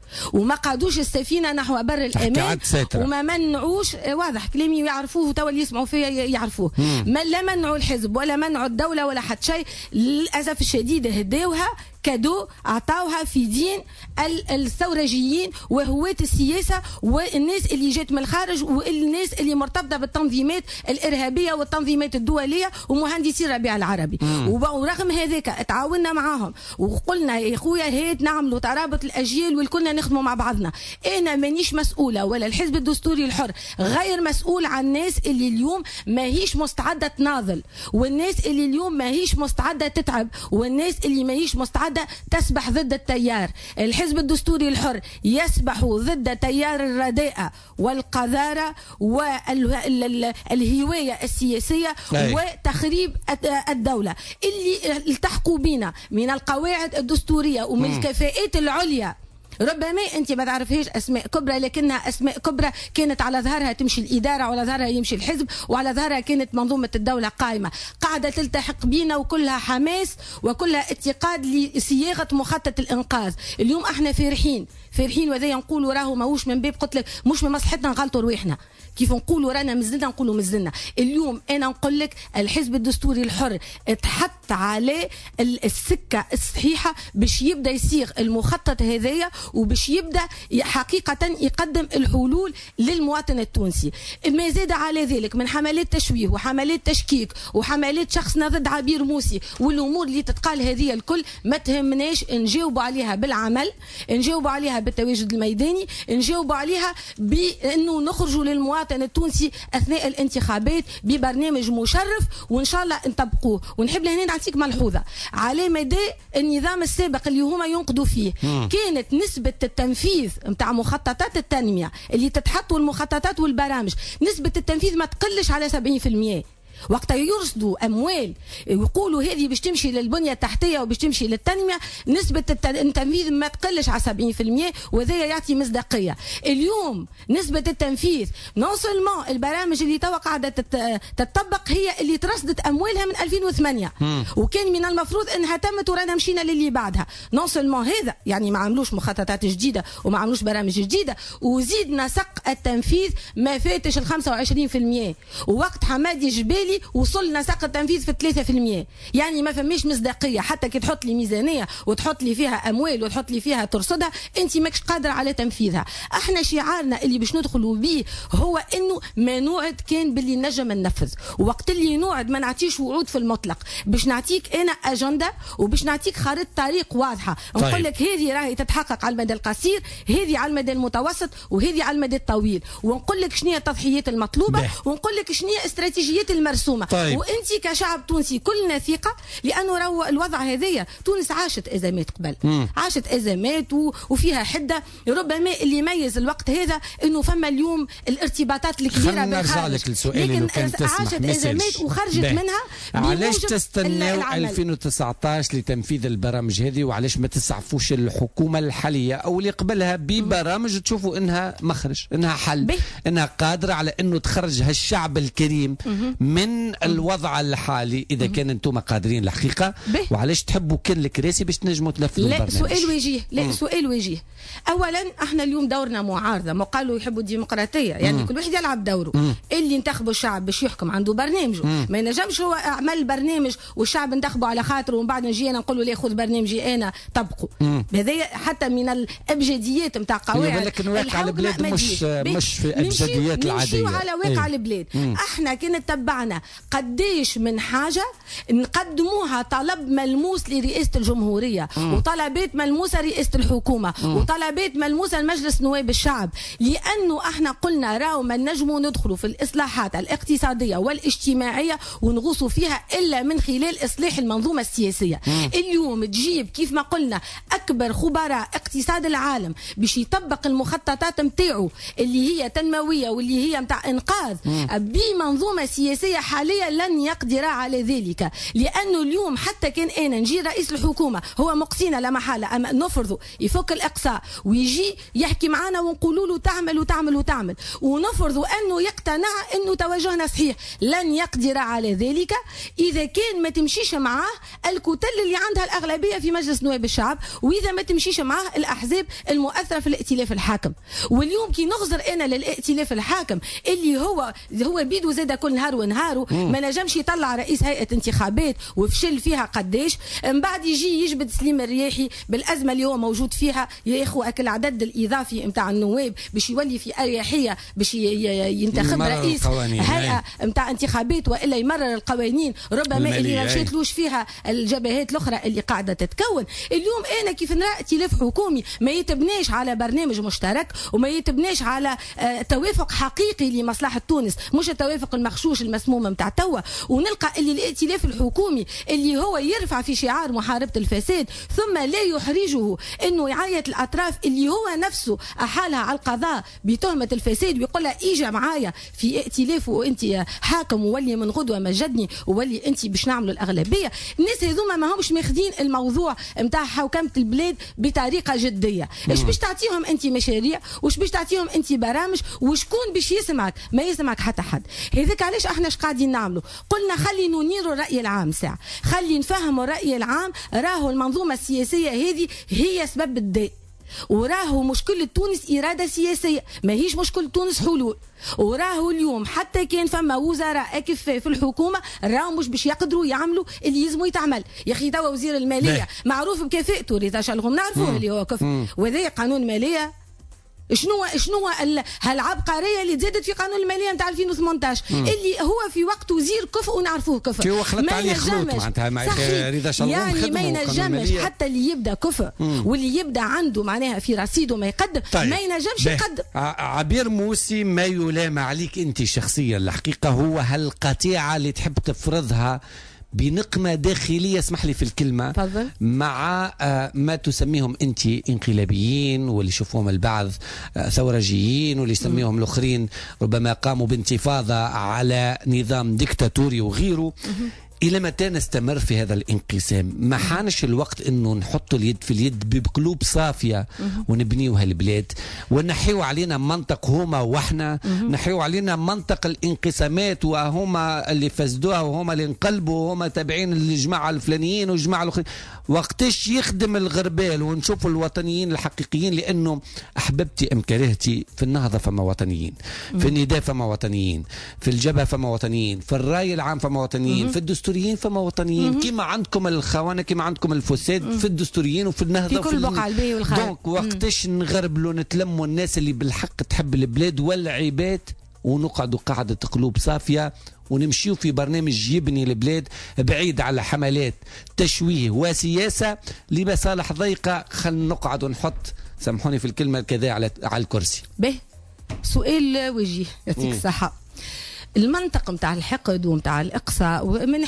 وما قادوش السفينه نحو بر الامان وما منعوش واضح كلامي يعرفوه توا اللي يسمعوا فيا يعرفوه لا منعوا الحزب ولا منعوا الدوله ولا حتى شيء. للاسف الشديد هداوها كادو عطاوها في دين الثورجيين وهواة السياسة والناس اللي جات من الخارج والناس اللي مرتبطة بالتنظيمات الإرهابية والتنظيمات الدولية ومهندسي الربيع العربي. ورغم هذاك تعاوننا معاهم وقلنا يا خويا هات نعملوا ترابط الأجيال والكلنا نخدموا مع بعضنا. أنا مانيش مسؤولة ولا الحزب الدستوري الحر غير مسؤول عن الناس اللي اليوم ماهيش مستعدة تناضل والناس اللي اليوم ماهيش مستعدة تتعب والناس اللي ماهيش مستعدة تسبح ضد التيار. الحزب الدستوري الحر يسبح ضد تيار الرداءة والقذارة والهواية السياسية وتخريب الدولة اللي التحقوا بنا من القواعد الدستورية ومن الكفاءات العليا. ربما انت ما تعرفيش اسماء كبرى لكنها اسماء كبرى كانت على ظهرها تمشي الاداره وعلى ظهرها يمشي الحزب وعلى ظهرها كانت منظومه الدوله قائمه قاعده تلتحق بينا وكلها حماس وكلها اتقاد لصياغه مخطط الانقاذ. اليوم احنا فرحين وذا نقولوا راهو ماهوش من باب قلت لك مش من مصلحتنا نغلطوا رواحنا كيف نقولوا رانا مزلنا نقولوا مزلنا. اليوم انا نقول لك الحزب الدستوري الحر اتحط عليه السكه الصحيحه باش يبدا يصيغ المخطط هذايا وباش يبدا حقيقه يقدم الحلول للمواطن التونسي. ما زاد على ذلك من حملات تشويه وحملات تشكيك وحملات شخصنا ضد عبير موسي والامور اللي تتقال هذه الكل ما تهمناش نجاوبوا عليها بالعمل نجاوبوا عليها بالتواجد الميداني نجاوبوا عليها بانه نخرجوا للمواطن التونسي اثناء الانتخابات ببرنامج مشرف وان شاء الله نطبقوه. ونحب لهنا نعطيك ملحوظه على مدى النظام السابق اللي هما ينقضوا فيه كانت نسبه التنفيذ نتاع مخططات التنميه اللي تتحطوا المخططات والبرامج نسبه التنفيذ ما تقلش على 70%. وقت يرصدوا اموال يقولوا هذه باش تمشي للبنيه التحتيه وباش تمشي للتنميه نسبه التنفيذ ما تقلش على 70% وهذا يعطي مصداقيه. اليوم نسبه التنفيذ نون سولمون البرامج اللي توا قاعده تطبق هي اللي ترصدت اموالها من 2008 وكان من المفروض انها تمت ورانا مشينا للي بعدها. نون سولمون هذا يعني ما عملوش مخططات جديده وما عملوش برامج جديده وزيد نسق التنفيذ ما فاتش ال 25%. ووقت حمادي جبالي وصلنا سقف التنفيذ في 3%. يعني ما فماش مصداقيه حتى كي تحط لي ميزانيه وتحط لي فيها اموال وتحط لي فيها ترصدها انت ماكش قادر على تنفيذها. احنا شعارنا اللي باش ندخلوا به هو انه ما نوعد كان باللي نجم ننفذ وقت اللي نوعد ما نعطيش وعود في المطلق باش نعطيك انا اجنده وباش نعطيك خارطه طريق واضحه. طيب. نقول لك هذه راهي تتحقق على المدى القصير هذه على المدى المتوسط وهذه على المدى الطويل ونقول لك شنو هي التضحيات المطلوبه ونقول لك شنو هي استراتيجيات المرسومه. طيب. وانت كشعب تونسي كلنا ثقه لانه راهو الوضع هذايا تونس عاشت ازمات قبل عاشت ازمات وفيها حده. ربما اللي يميز الوقت هذا انه فما اليوم الارتباطات الكبيره بالخارج لكن عاشت ازمات وخرجت منها. علاش تستناو 2019 لتنفيذ البرامج هذه وعلاش ما تسعفوش الحكومه الحاليه او اللي قبلها ببرامج تشوفوا انها مخرج انها حل انها قادره على انه تخرج هالشعب الكريم من الوضع الحالي اذا كان انتم قادرين الحقيقه. وعلاش تحبوا كل الكراسي باش تنجموا تنفذوا البرنامج؟ سؤال وجيه. اولا احنا اليوم دورنا معارضه ما قالوا يحبوا الديمقراطيه يعني كل واحد يلعب دوره. اللي انتخبوا الشعب باش يحكم عنده برنامجه ما ينجمش هو عمل برنامج والشعب انتخبوا على خاطره ومن بعد نجي انا نقول له لا خذ برنامجي انا طبقوا. هذا حتى من الابجديات نتاع قواعد لكن واقع البلاد مش في الابجديات العاديه. نمشيو على واقع البلاد. احنا كنا تبعنا قديش من حاجه نقدموها طلب ملموس لرئاسه الجمهوريه وطلبات ملموسه رئاسه الحكومه وطلبات ملموسه لمجلس نواب الشعب لانه احنا قلنا راهو ما نجموا ندخلوا في الاصلاحات الاقتصاديه والاجتماعيه ونغوصوا فيها الا من خلال اصلاح المنظومه السياسيه. اليوم تجيب كيف ما قلنا اكبر خبراء اقتصاد العالم باش يطبق المخططات نتاعو اللي هي تنمويه واللي هي نتاع انقاذ بمنظومه سياسيه حاليا لن يقدر على ذلك، لأنه اليوم حتى كان أنا نجي رئيس الحكومة هو مقصينا لا محالة، أما نفرضه يفك الإقصاء ويجي يحكي معنا ونقولوا له تعمل وتعمل وتعمل، ونفرضوا أنه يقتنع أنه توجهنا صحيح، لن يقدر على ذلك إذا كان ما تمشيش معاه الكتل اللي عندها الأغلبية في مجلس نواب الشعب، وإذا ما تمشيش معاه الأحزاب المؤثرة في الائتلاف الحاكم. واليوم كي نغزر أنا للائتلاف الحاكم اللي هو بيدو زاد كل نهار ونهار ما نجمش يطلع رئيس هيئة انتخابات وفشل فيها قداش، من بعد يجي يجبد سليم الرياحي بالأزمة اللي هو موجود فيها ياخذ أكل العدد الإضافي نتاع النواب باش يولي في أريحية باش ينتخب رئيس هيئة نتاع انتخابات وإلا يمرر القوانين ربما اللي ما مشيتلوش فيها الجبهات الأخرى اللي قاعدة تتكون. اليوم أنا كيف نرى ائتلاف حكومي ما يتبناش على برنامج مشترك وما يتبناش على توافق حقيقي لمصلحة تونس، مش التوافق المخشوش المسموم نتاع توا، ونلقى اللي الائتلاف الحكومي اللي هو يرفع في شعار محاربة الفساد ثم لا يحرجه انه يعيط الاطراف اللي هو نفسه احالها على القضاء بتهمة الفساد ويقول لها اجا معايا في ائتلاف وانت حاكم وولي من غدوة مجدني وولي انت باش نعملوا الاغلبية. الناس هذوما ما همش ماخذين الموضوع نتاع حوكمة البلاد بطريقة جدية. ايش باش تعطيهم انت مشاريع واش باش تعطيهم انت برامج وشكون باش يسمعك؟ ما يسمعك حتى حد. هذاك علاش احنا اش قاعدين نعملوا؟ قلنا خلي ننيروا الرأي العام ساعة، خلي نفهموا الرأي العام راهو المنظومة السياسية هذه هي سبب الداء، وراهو مشكلة تونس إرادة سياسية ما هيش مشكلة تونس حلول. وراهو اليوم حتى كان فما وزراء أكفاء في الحكومة راهو مش باش يقدروا يعملوا اللي يلزموا يتعمل. يا أخي توا وزير المالية معروف بكفاءته رضا شلغم نعرفوه اللي هو كفء، وذا قانون مالية شنو هالعبقريه اللي تزادت في قانون الماليه نتاع 2018 اللي هو في وقت وزير كفء ونعرفوه كفء ما ينجمش معناتها رضا شلغم يعني ما ينجمش حتى اللي يبدا كفء واللي يبدا عنده معناها في رصيده ما يقدم ما ينجمش يقدم. عبير موسي ما يلام عليك انت شخصيا الحقيقه هو هالقطيعه اللي تحب تفرضها بنقمة داخلية، اسمح لي في الكلمة فضل. مع ما تسميهم أنت انقلابيين واللي يشوفوهم البعض ثورجيين واللي يسميهم الآخرين ربما قاموا بانتفاضة على نظام ديكتاتوري وغيره. إلى متى نستمر في هذا الانقسام؟ ما حانش الوقت إنه نحط اليد في اليد بقلوب صافية ونبنيوها البلاد ونحيو علينا منطق هما وإحنا نحيو علينا منطق الانقسامات وهما اللي فسدوها وهما اللي انقلبوا وهما تابعين للجماعة الفلانيين والجماعة الأخرين. وقتش يخدم الغربال ونشوف الوطنيين الحقيقيين، لأنه أحببتي أم كرهتي في النهضة فما وطنيين، في النداء فما وطنيين، في الجبهة فما وطنيين، في الرأي العام فما وطنيين، في الدستوريين فما وطنيين. كما عندكم الخونة كما عندكم الفساد في الدستوريين وفي النهضة في كل بقعة البي والخارج. دونك وقتش نغربلوا نتلموا الناس اللي بالحق تحب البلاد والعباد ونقعدوا قاعدة قلوب صافية ونمشيو في برنامج يبني البلاد بعيد على حملات تشويه وسياسة لمصالح ضيقة. خلينا نقعد ونحط سامحوني في الكلمة كذا على الكرسي. به سؤال وجيه يعطيك الصحة. المنطق متاع الحقد ومتاع الإقصاء ما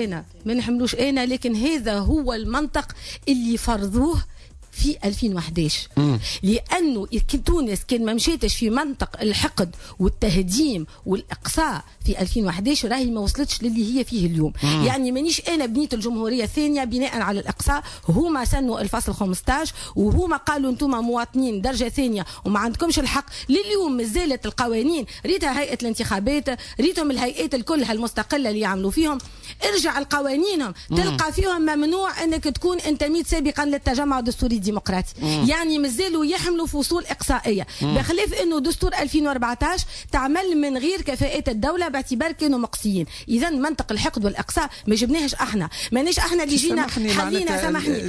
نحملوش أنا لكن هذا هو المنطق اللي فرضوه في 2011 لأنه تونس كان ما مشيتش في منطق الحقد والتهديم والإقصاء في 2011 راهي ما وصلتش للي هي فيه اليوم. يعني مانيش أنا بنيت الجمهورية الثانية بناء على الإقصاء، هما سنوا الفصل 15 وهما قالوا أنتم مواطنين درجة ثانية وما عندكمش الحق. لليوم مازالت القوانين ريتها هيئة الانتخابات ريتهم الهيئات الكل المستقلة اللي يعملوا فيهم، ارجع القوانينهم تلقى فيهم ممنوع أنك تكون انتميت سابقا للتجمع الدستوري ديمقراطي. يعني مازالوا يحملوا فصول إقصائية بخلاف أنه دستور 2014 تعمل من غير كفاءات الدولة باعتبار كانوا مقصيين. إذا منطق الحقد والإقصاء ما جبناهش احنا، مانيش احنا اللي جينا خلينا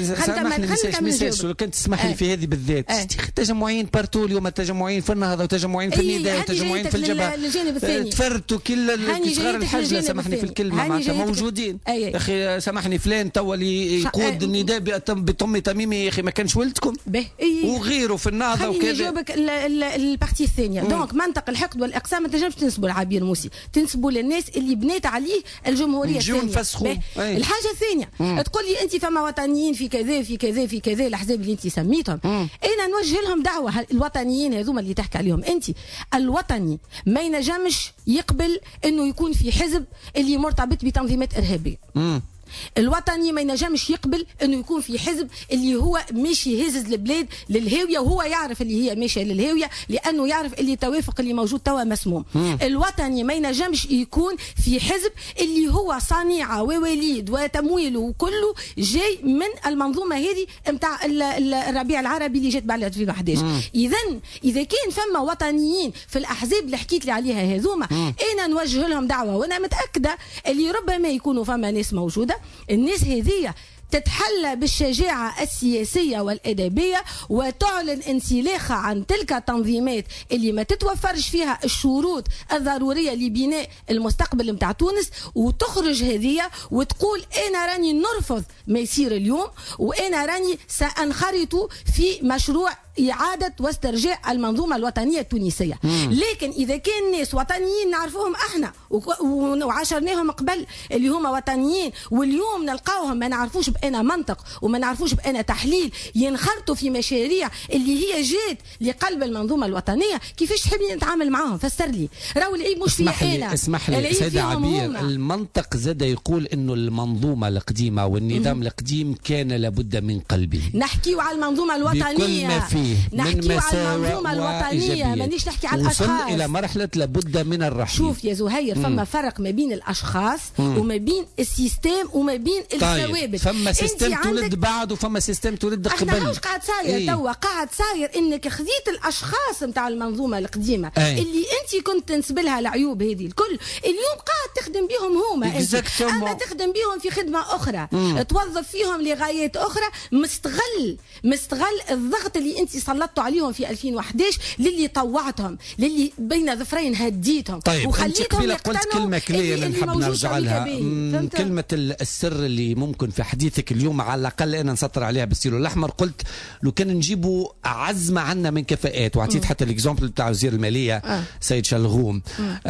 سامحني لو كنت تسمح لي في هذه بالذات تجمعين بارتو اليوم، تجمعين في النهضة وتجمعين في النداء وتجمعين في الجبهة تفرتوا كل صغار الحجلة سامحني في الكلمة معناتها موجودين. يا أخي سامحني فلان توا اللي يقود النداء بطم تميمي يا أخي ما كانش ولدكم وغيره في النهضه وكذا. خليني نجاوبك البارتي الثانيه. دونك منطق الحقد والاقسام ما تنجمش تنسبوا لعبير موسي، تنسبوا للناس اللي بنات عليه الجمهوريه الثانيه. الحاجه الثانيه تقول لي انت فما وطنيين في كذا في كذا في كذا الاحزاب اللي انت سميتهم، انا نوجه لهم دعوه. الوطنيين هذوما اللي تحكي عليهم انت، الوطني ما ينجمش يقبل انه يكون في حزب اللي مرتبط بتنظيمات ارهابيه. الوطني ما ينجمش يقبل انه يكون في حزب اللي هو ماشي يهزز البلاد للهاويه، وهو يعرف اللي هي ماشيه للهاويه لانه يعرف اللي التوافق اللي موجود توا مسموم. الوطني ما ينجمش يكون في حزب اللي هو صنيعه ووليد وتمويله وكله جاي من المنظومه هذه نتاع الربيع العربي اللي جات بعد 2011. اذا كان فما وطنيين في الاحزاب اللي حكيت لي عليها هذوما، انا نوجه لهم دعوه، وانا متاكده اللي ربما يكونوا فما ناس موجوده، الناس هذه تتحلى بالشجاعة السياسية والأدبية وتعلن انسلاخها عن تلك التنظيمات اللي ما تتوفرش فيها الشروط الضرورية لبناء المستقبل متاع تونس، وتخرج هذه وتقول أنا راني نرفض ما يصير اليوم، وأنا راني سأنخرط في مشروع إعادة واسترجاع المنظومة الوطنية التونسية. لكن إذا كان ناس وطنيين نعرفوهم احنا وعاشرناهم قبل اللي هما وطنيين، واليوم نلقاوهم ما نعرفوش بأنا منطق وما نعرفوش بأنا تحليل، ينخرطوا في مشاريع اللي هي جات لقلب المنظومة الوطنية، كيفاش تحبني نتعامل معاهم؟ فسر لي. راهو العيب مش فيا أنا. اسمح لي سيدة عبير، المنطق زاد يقول إنه المنظومة القديمة والنظام القديم كان لابد من قلبه. نحكيو على المنظومة الوطنية بكل ما فيه نحكي على المنظومة الوطنية، مانيش نحكي على الأشخاص. وصل إلى مرحلة لابد من الرحيل. شوف يا زهير، فما فرق ما بين الأشخاص وما بين السيستم وما بين الثوابت. فما سيستم تولد بعد وفما سيستم تولد قبل. احنا واش قاعد صاير توا؟ قاعد صاير انك خذيت الاشخاص نتاع المنظومه القديمه اللي انت كنت تنسب لها العيوب هذه الكل، اليوم قاعد تخدم بهم هما، اما تخدم بهم في خدمه اخرى، توظف فيهم لغايات اخرى، مستغل الضغط اللي انت سلطتوا عليهم في 2011 للي طوعتهم، للي بين ظفرين هديتهم. طيب وخليتهم انت قلت كلمه كليه نحب نرجع لها، كلمه السر اللي ممكن في حديثك اليوم على الاقل انا نسطر عليها بالسيلو الاحمر. قلت لو كان نجيبوا عزمه عنا من كفاءات، وعطيت حتى الاكزامبل بتاع وزير الماليه سيد شلغوم،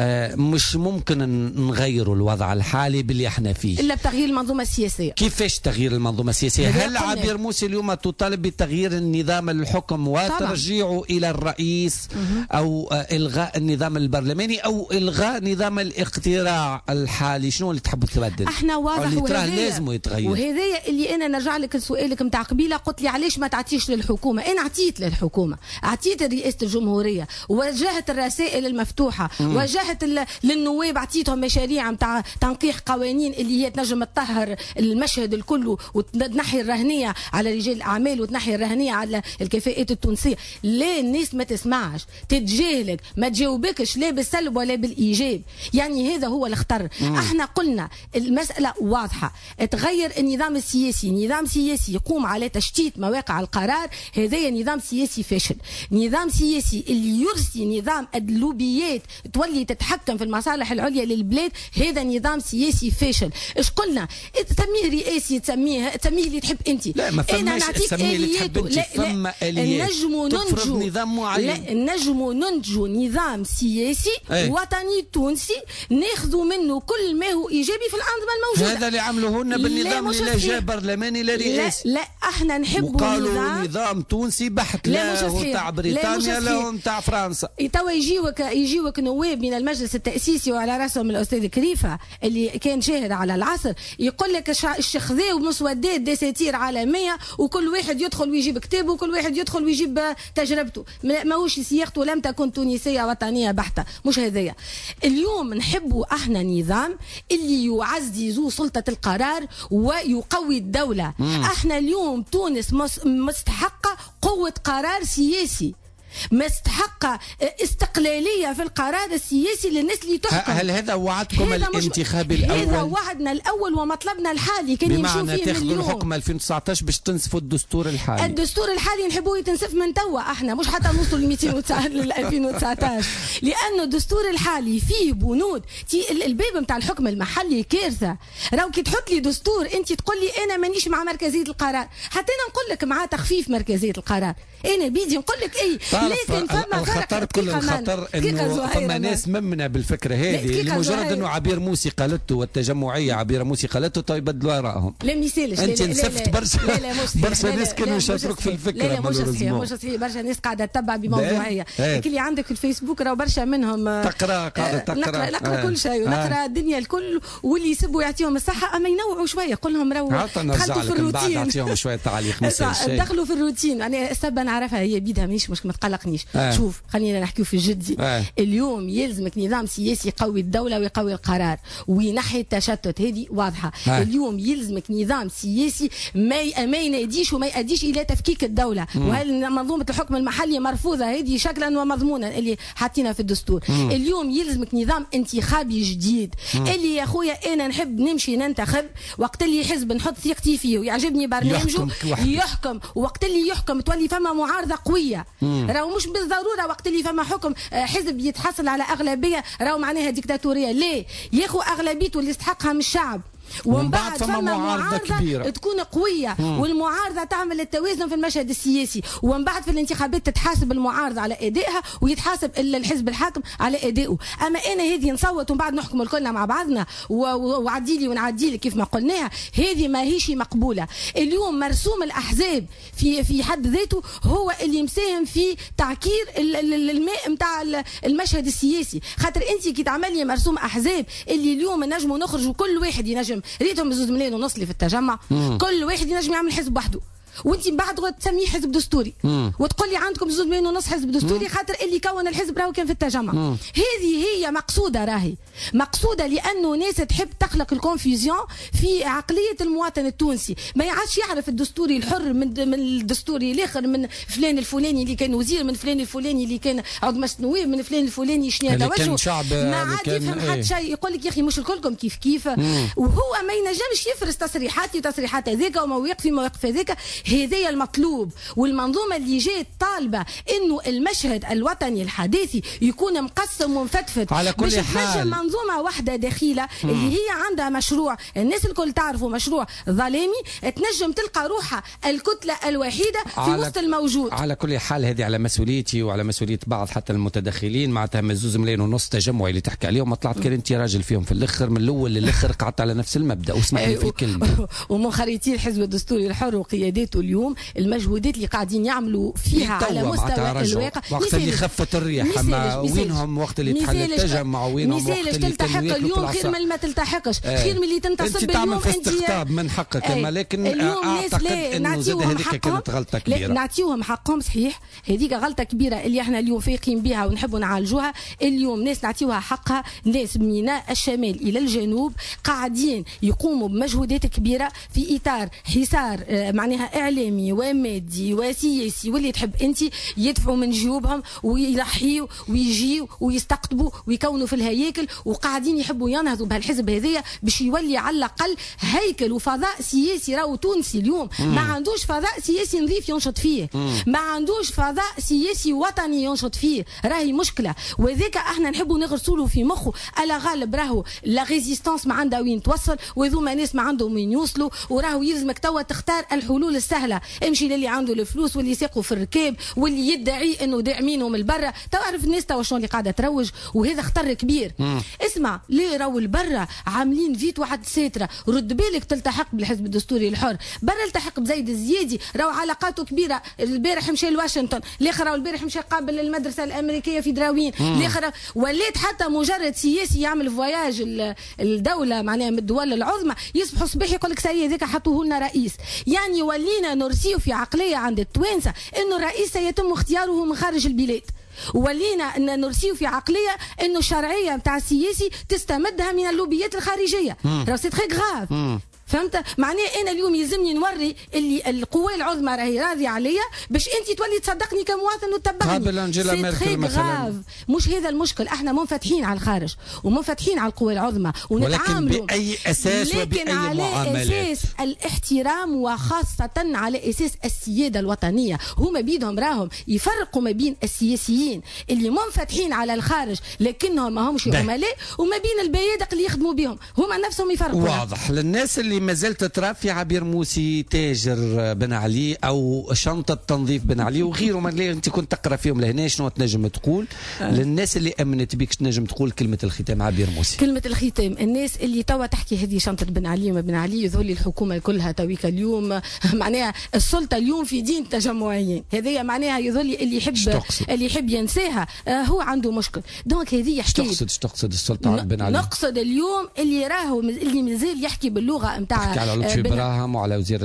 مش ممكن نغيروا الوضع الحالي باللي احنا فيه الا بتغيير المنظومه السياسيه. كيفاش تغيير المنظومه السياسيه؟ هل عبير موسى اليوم تطالب بتغيير النظام الحكم وترجيعه الى الرئيس او الغاء النظام البرلماني او الغاء نظام الاقتراع الحالي؟ شنو اللي تحبوا تبدل؟ احنا واضح اللي لازم يتغير. وهذايا اللي انا نرجع لك لسؤالك نتاع قبيله، قلت لي علاش ما تعطيش للحكومه؟ انا عطيت للحكومه، عطيت رئاسه الجمهوريه، وجهت الرسائل المفتوحه، وجهت للنواب، عطيتهم مشاريع نتاع تنقيح قوانين اللي هي تنجم تطهر المشهد الكل وتنحي الرهنيه على رجال الاعمال وتنحي الرهنيه على الكفاءات التونسيه. ليه الناس ما تسمعش؟ تتجاهلك، ما تجاوبكش لا بالسلب ولا بالايجاب. يعني هذا هو الخطر. احنا قلنا المساله واضحه، تغير النظام السياسي، نظام سياسي يقوم على تشتيت مواقع القرار، هذا نظام سياسي فاشل. نظام سياسي اللي يرسي نظام اللوبيات تولي تتحكم في المصالح العليا للبلاد، هذا نظام سياسي فاشل. ايش قلنا؟ تسميه رئاسي، تسميه اللي تحب انت. لا ما فماش تسميه اللي تحب انت، فما اليات تفرض نظام معين. لا نجموا ننتجوا نظام سياسي وطني تونسي ناخذوا منه كل ما هو ايجابي في الانظمه الموجوده. هذا اللي عملوه لنا بالنظام اللي لا جاء برلماني لا رئاسي. لا احنا نحبوا وقالوا نظام تونسي بحت، لا هو تاع بريطانيا لا هو تاع فرنسا. توا يجيوك نواب من المجلس التاسيسي وعلى راسهم الاستاذ كريفه اللي كان شاهد على العصر، يقول لك الشخذاء ومسودات دساتير عالميه وكل واحد يدخل ويجيب كتابه وكل واحد يدخل ويجيب تجربته، ماهوش صياغته لم تكن تونسيه وطنيه بحته، مش هذايا. اليوم نحبوا احنا نظام اللي يعزز سلطه القرار ويقوي الدوله. احنا اليوم تونس مستحقه قوه قرار سياسي، مستحقة استقلالية في القرار السياسي للناس اللي تحكم. هل هذا وعدكم الانتخابي الأول؟ هذا وعدنا الأول ومطلبنا الحالي كان يمشوا فيه. بمعنى تاخذوا الحكم 2019 باش تنسفوا الدستور الحالي. الدستور الحالي نحبوه يتنسف من توا، احنا مش حتى نوصلوا ل 2019 لأنه الدستور الحالي فيه بنود. الباب نتاع الحكم المحلي كارثة. راهو كي تحط لي دستور انت تقول لي انا مانيش مع مركزية القرار، حتى انا نقول لك مع تخفيف مركزية القرار، انا بيدي نقول لك لكن فما الخطر كل الخطر انه فما ناس ممنه بالفكره هذه لمجرد انه عبير موسي قالته والتجمعيه عبير موسي قالته تو يبدلوا ارائهم. لا ميسالش انت نسفت برشا ناس كانوا يشاركوك في الفكره. لا مش صحيح برشا ناس قاعده تتبع بموضوعيه. اللي عندك في الفيسبوك راهو برشا منهم قاعده تقرا نقرا كل شيء ونقرا الدنيا الكل، واللي يسبوا يعطيهم الصحه اما ينوعوا شويه. قول لهم راهو دخلوا في الروتين. نعطيهم شويه تعليق دخلوا في الروتين. انا السبه نعرفها هي بيدها مش ما تقلقنيش. شوف خلينا نحكيو في الجدي. اليوم يلزمك نظام سياسي يقوي الدوله ويقوي القرار وينحي التشتت، هذه واضحه. اليوم يلزمك نظام سياسي ما يناديش وما يؤديش الى تفكيك الدوله. وهل منظومه الحكم المحلي مرفوضه هذه شكلا ومضمونا اللي حاطينها في الدستور. اليوم يلزمك نظام انتخابي جديد اللي يا خويا انا نحب نمشي ننتخب وقت اللي حزب نحط ثقتي فيه ويعجبني برنامجه يحكم، وقت اللي يحكم تولي فما معارضه قويه. راهو مش بالضروره وقت اللي فما حكم حزب يتحصل على اغلبيه راهو معناها ديكتاتوريه. ليه ياخذ اغلبيته اللي يستحقها من الشعب ومن بعد فما معارضة كبيرة تكون قوية والمعارضة تعمل التوازن في المشهد السياسي، ومن بعد في الانتخابات تتحاسب المعارضة على أدائها ويتحاسب الحزب الحاكم على أدائه. أما أنا هذه نصوت ومن بعد نحكم الكلنا مع بعضنا وعديلي ونعديلي كيف ما قلناها، هذه ما هيش مقبولة. اليوم مرسوم الأحزاب في حد ذاته هو اللي مساهم في تعكير الماء متاع المشهد السياسي. خاطر أنت كي تعملي مرسوم أحزاب اللي اليوم نجموا نخرج وكل واحد ينجم ريتهم بزوز ملايين ونص اللي في التجمع، كل واحد ينجم يعمل حزب وحده وانت من بعد تسميه حزب دستوري وتقول لي عندكم 2 مليون ونص حزب دستوري خاطر اللي كون الحزب راهو كان في التجمع. هذه هي مقصوده، راهي مقصوده لانه ناس تحب تخلق الكونفيزيون في عقليه المواطن التونسي، ما يعادش يعرف الدستوري الحر من الدستوري الاخر، من فلان الفلاني اللي كان وزير، من فلان الفلاني اللي كان عضو مجلس النواب، من فلان الفلاني شنو توجهه، ما عاد يفهم حد شيء. يقول لك يا اخي مش الكلكم كيف وهو ما ينجمش يفرز تصريحات هذيك ومواقف في مواقف هذيك. هذا المطلوب، والمنظومه اللي جات طالبه انه المشهد الوطني الحديثي يكون مقسم ومفتفت على كل حال، منظومه واحده داخله اللي هي عندها مشروع الناس الكل تعرفوا مشروع ظلامي تنجم تلقى روحها الكتله الوحيده في وسط الموجود. على كل حال هذه على مسؤوليتي وعلى مسؤوليه بعض حتى المتدخلين معناتها 2 ملايين ونص تجمعي اللي تحكي عليهم، ما طلعت كان انت راجل فيهم في الاخر من الاول للاخر قعدت على نفس المبدا. واسمح لي في الكلمه ومنخرطي الحزب الدستوري الحر وقياداته اليوم المجهودات اللي قاعدين يعملوا فيها على مستوى الواقع. وقت اللي خفت الريح اما وينهم وقت اللي تحل التجمع وينهم وقت اللي تلتحق اليوم خير من ما تلتحقش، خير من اللي تنتصب اليوم. اليوم انت تعمل في استقطاب من حقك اما لكن اعتقد انه زاد هذيك كانت غلطه كبيره. نعطيوهم حقهم صحيح، هذيك غلطه كبيره اللي احنا اليوم فايقين بها ونحبوا نعالجوها. اليوم ناس نعطيوها حقها، ناس من ميناء الشمال الى الجنوب قاعدين يقوموا بمجهودات كبيره في اطار حصار معناها اعلامي ومادي وسياسي واللي تحب انت، يدفعوا من جيوبهم ويضحيوا ويجيوا ويستقطبوا ويكونوا في الهياكل، وقاعدين يحبوا ينهضوا بهالحزب هذايا باش يولي على الاقل هيكل وفضاء سياسي. راهو تونسي اليوم ما عندوش فضاء سياسي نظيف ينشط فيه، ما عندوش فضاء سياسي وطني ينشط فيه، راهي مشكله. وذاك احنا نحبوا نغرسوا في مخه الا غالب راهو لا ريزيستانس ما عندها وين توصل وذوما ناس ما عندهم وين يوصلوا، وراهو يلزمك توا تختار الحلول السهله. امشي للي عنده الفلوس واللي يساقوا في الركاب واللي يدعي انه داعمينه من برا. تعرف الناس توا شنو اللي قاعده تروج، وهذا خطر كبير. اسمع ليه راهو البرا عاملين فيت واحد ساتره، رد بالك تلتحق بالحزب الدستوري الحر، برا التحق بزايد الزيادي راهو علاقاته كبيره. البارح مشى لواشنطن، الاخر راهو البارح مشى قابل المدرسه الامريكيه في دراوين، الاخر ولات حتى مجرد سياسي يعمل فواياج الدوله معناها من الدول العظمى يصبحوا صباح يقول لك ساري هذاك حطوه لنا رئيس. يعني ولينا نرسيو في عقليه عند التوانسه انه الرئيس سيتم اختياره من خارج البلاد، ولينا ان نرسيو في عقليه انه الشرعيه نتاع السياسي تستمدها من اللوبيات الخارجيه. راه سي تري غراف. فهمت؟ معناه انا اليوم يلزمني نوري اللي القوى العظمى راهي راضيه عليا باش انت تولي تصدقني كمواطن وتتبعني. قبل انجيلا ميركل مثلا. مش هذا المشكل، احنا منفتحين على الخارج ومنفتحين على القوى العظمى ونتعاملوا، ولكن باي اساس وباي معاملات؟ على اساس الاحترام وخاصه على اساس السياده الوطنيه. هما بيدهم راهم يفرقوا ما بين السياسيين اللي منفتحين على الخارج لكنهم ما همش عملاء وما بين البيادق اللي يخدموا بهم، هما نفسهم يفرقوا. واضح للناس اللي ما زالت ترى في عبير موسي تاجر بن علي او شنطه تنظيف بن علي وغيره، ما انت كنت تقرا فيهم لهنا، شنو تنجم تقول للناس اللي امنت بيك؟ تنجم تقول كلمه الختام عبير موسي؟ كلمه الختام، الناس اللي توا تحكي هذه شنطه بن علي وما بن علي يذولي الحكومه كلها تويك اليوم معناها السلطه اليوم في دين التجمعيين، هذه معناها يذولي اللي يحب ينساها هو عنده مشكل. دونك هذه حكايه. تقصد السلطه على بن علي؟ نقصد اليوم اللي راهو اللي مازال يحكي باللغه نتاع تحكي على لطفي براهم وعلى وزير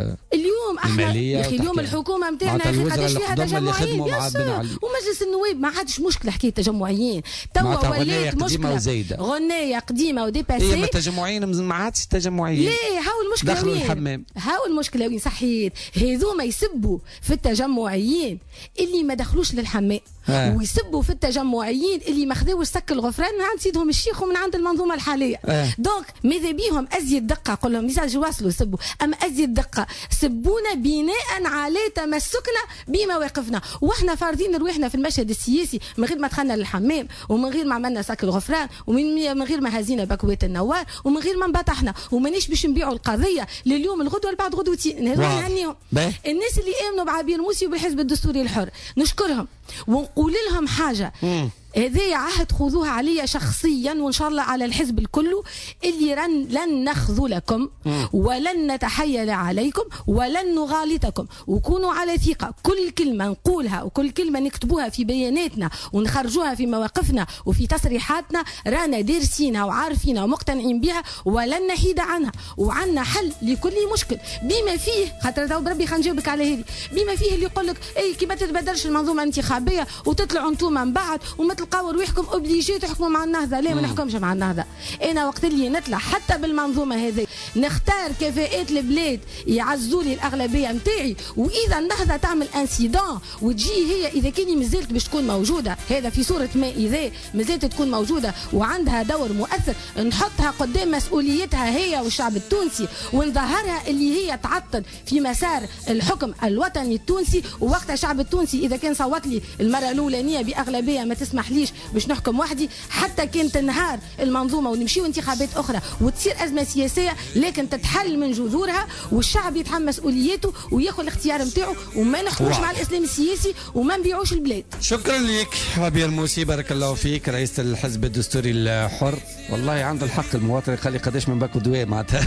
اليوم احنا يا اخي اليوم الحكومه نتاعنا قداش فيها تجمعيين ومجلس النواب ما عادش مشكله حكايه تجمعيين، توا ولات مشكله غنايه قديمه وديباسي. اي التجمعيين ما عادش تجمعيين. ليه هاو المشكله دخلوا الحمام، هاو المشكله وين صحيت هذوما يسبوا في التجمعيين اللي ما دخلوش للحمام ويسبوا في التجمعيين اللي ما خذاوش سك الغفران من عند سيدهم الشيخ ومن عند المنظومه الحاليه. دونك ماذا بيهم ازيد دقه، قول لهم ميساج يواصلوا يسبوا، اما ازيد دقه سبونا بناء على تمسكنا بمواقفنا، واحنا فارضين رواحنا في المشهد السياسي من غير ما دخلنا للحمام ومن غير ما عملنا سك الغفران ومن غير ما هزينا بكوات النوار ومن غير ما انبطحنا ومانيش باش نبيعوا القضيه لليوم الغدوه بعد غدوتين. هذول نهنيهم الناس اللي امنوا بعبير موسي وبالحزب الدستوري الحر، نشكرهم ونقول لهم حاجه. هذه عهد خذوها عليا شخصيا وان شاء الله على الحزب الكل، اللي لن نخذلكم ولن نتحايل عليكم ولن نغالطكم، وكونوا على ثقه كل كلمه نقولها وكل كلمه نكتبوها في بياناتنا ونخرجوها في مواقفنا وفي تصريحاتنا رانا دارسينها وعارفينها ومقتنعين بها ولن نحيد عنها، وعندنا حل لكل مشكل بما فيه خاطر تو بربي خلينا نجاوبك على هذه، بما فيه اللي يقول لك اي كي ما تتبدلش المنظومه الانتخابيه وتطلعوا انتم من بعد وما تلقاو روحكم اوبليجي تحكموا مع النهضه. لا ما نحكمش مع النهضه، انا وقت اللي نطلع حتى بالمنظومه هذه نختار كفاءات البلاد يعزوا لي الاغلبيه نتاعي، واذا النهضه تعمل انسيدون وتجي هي اذا كان مازالت باش تكون موجوده، هذا في صوره ما اذا مازالت تكون موجوده وعندها دور مؤثر، نحطها قدام مسؤوليتها هي والشعب التونسي ونظهرها اللي هي تعطل في مسار الحكم الوطني التونسي. ووقتها الشعب التونسي اذا كان صوت لي المره الاولانيه باغلبيه ما تسمح ليش باش نحكم وحدي، حتى كان تنهار المنظومه ونمشيو انتخابات اخرى وتصير ازمه سياسيه لكن تتحل من جذورها والشعب يتحمل مسؤوليته وياخذ الاختيار نتاعو وما نحكموش مع الاسلام السياسي وما نبيعوش البلاد. شكرا لك عبير موسي، بارك الله فيك، رئيس الحزب الدستوري الحر. والله عنده الحق المواطن، قال لي قداش من باكو دواء معناتها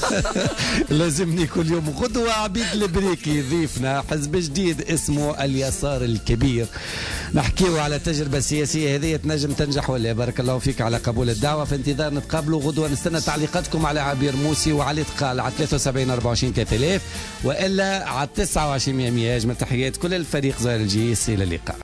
لازمني كل يوم غدوه. عبيد البريكي ضيفنا، حزب جديد اسمه اليسار الكبير، نحكيو على تجربه سياسيه هذه تنجم تنجح ولا؟ بارك الله فيك على قبول الدعوه، في انتظار نتقابلوا غدوه. نستنى تعليقاتكم على عبير موسي وعلي تقال على 73 24 3000 والا على 29 100. اجمل تحيات كل الفريق زهر الجيس، الى اللقاء.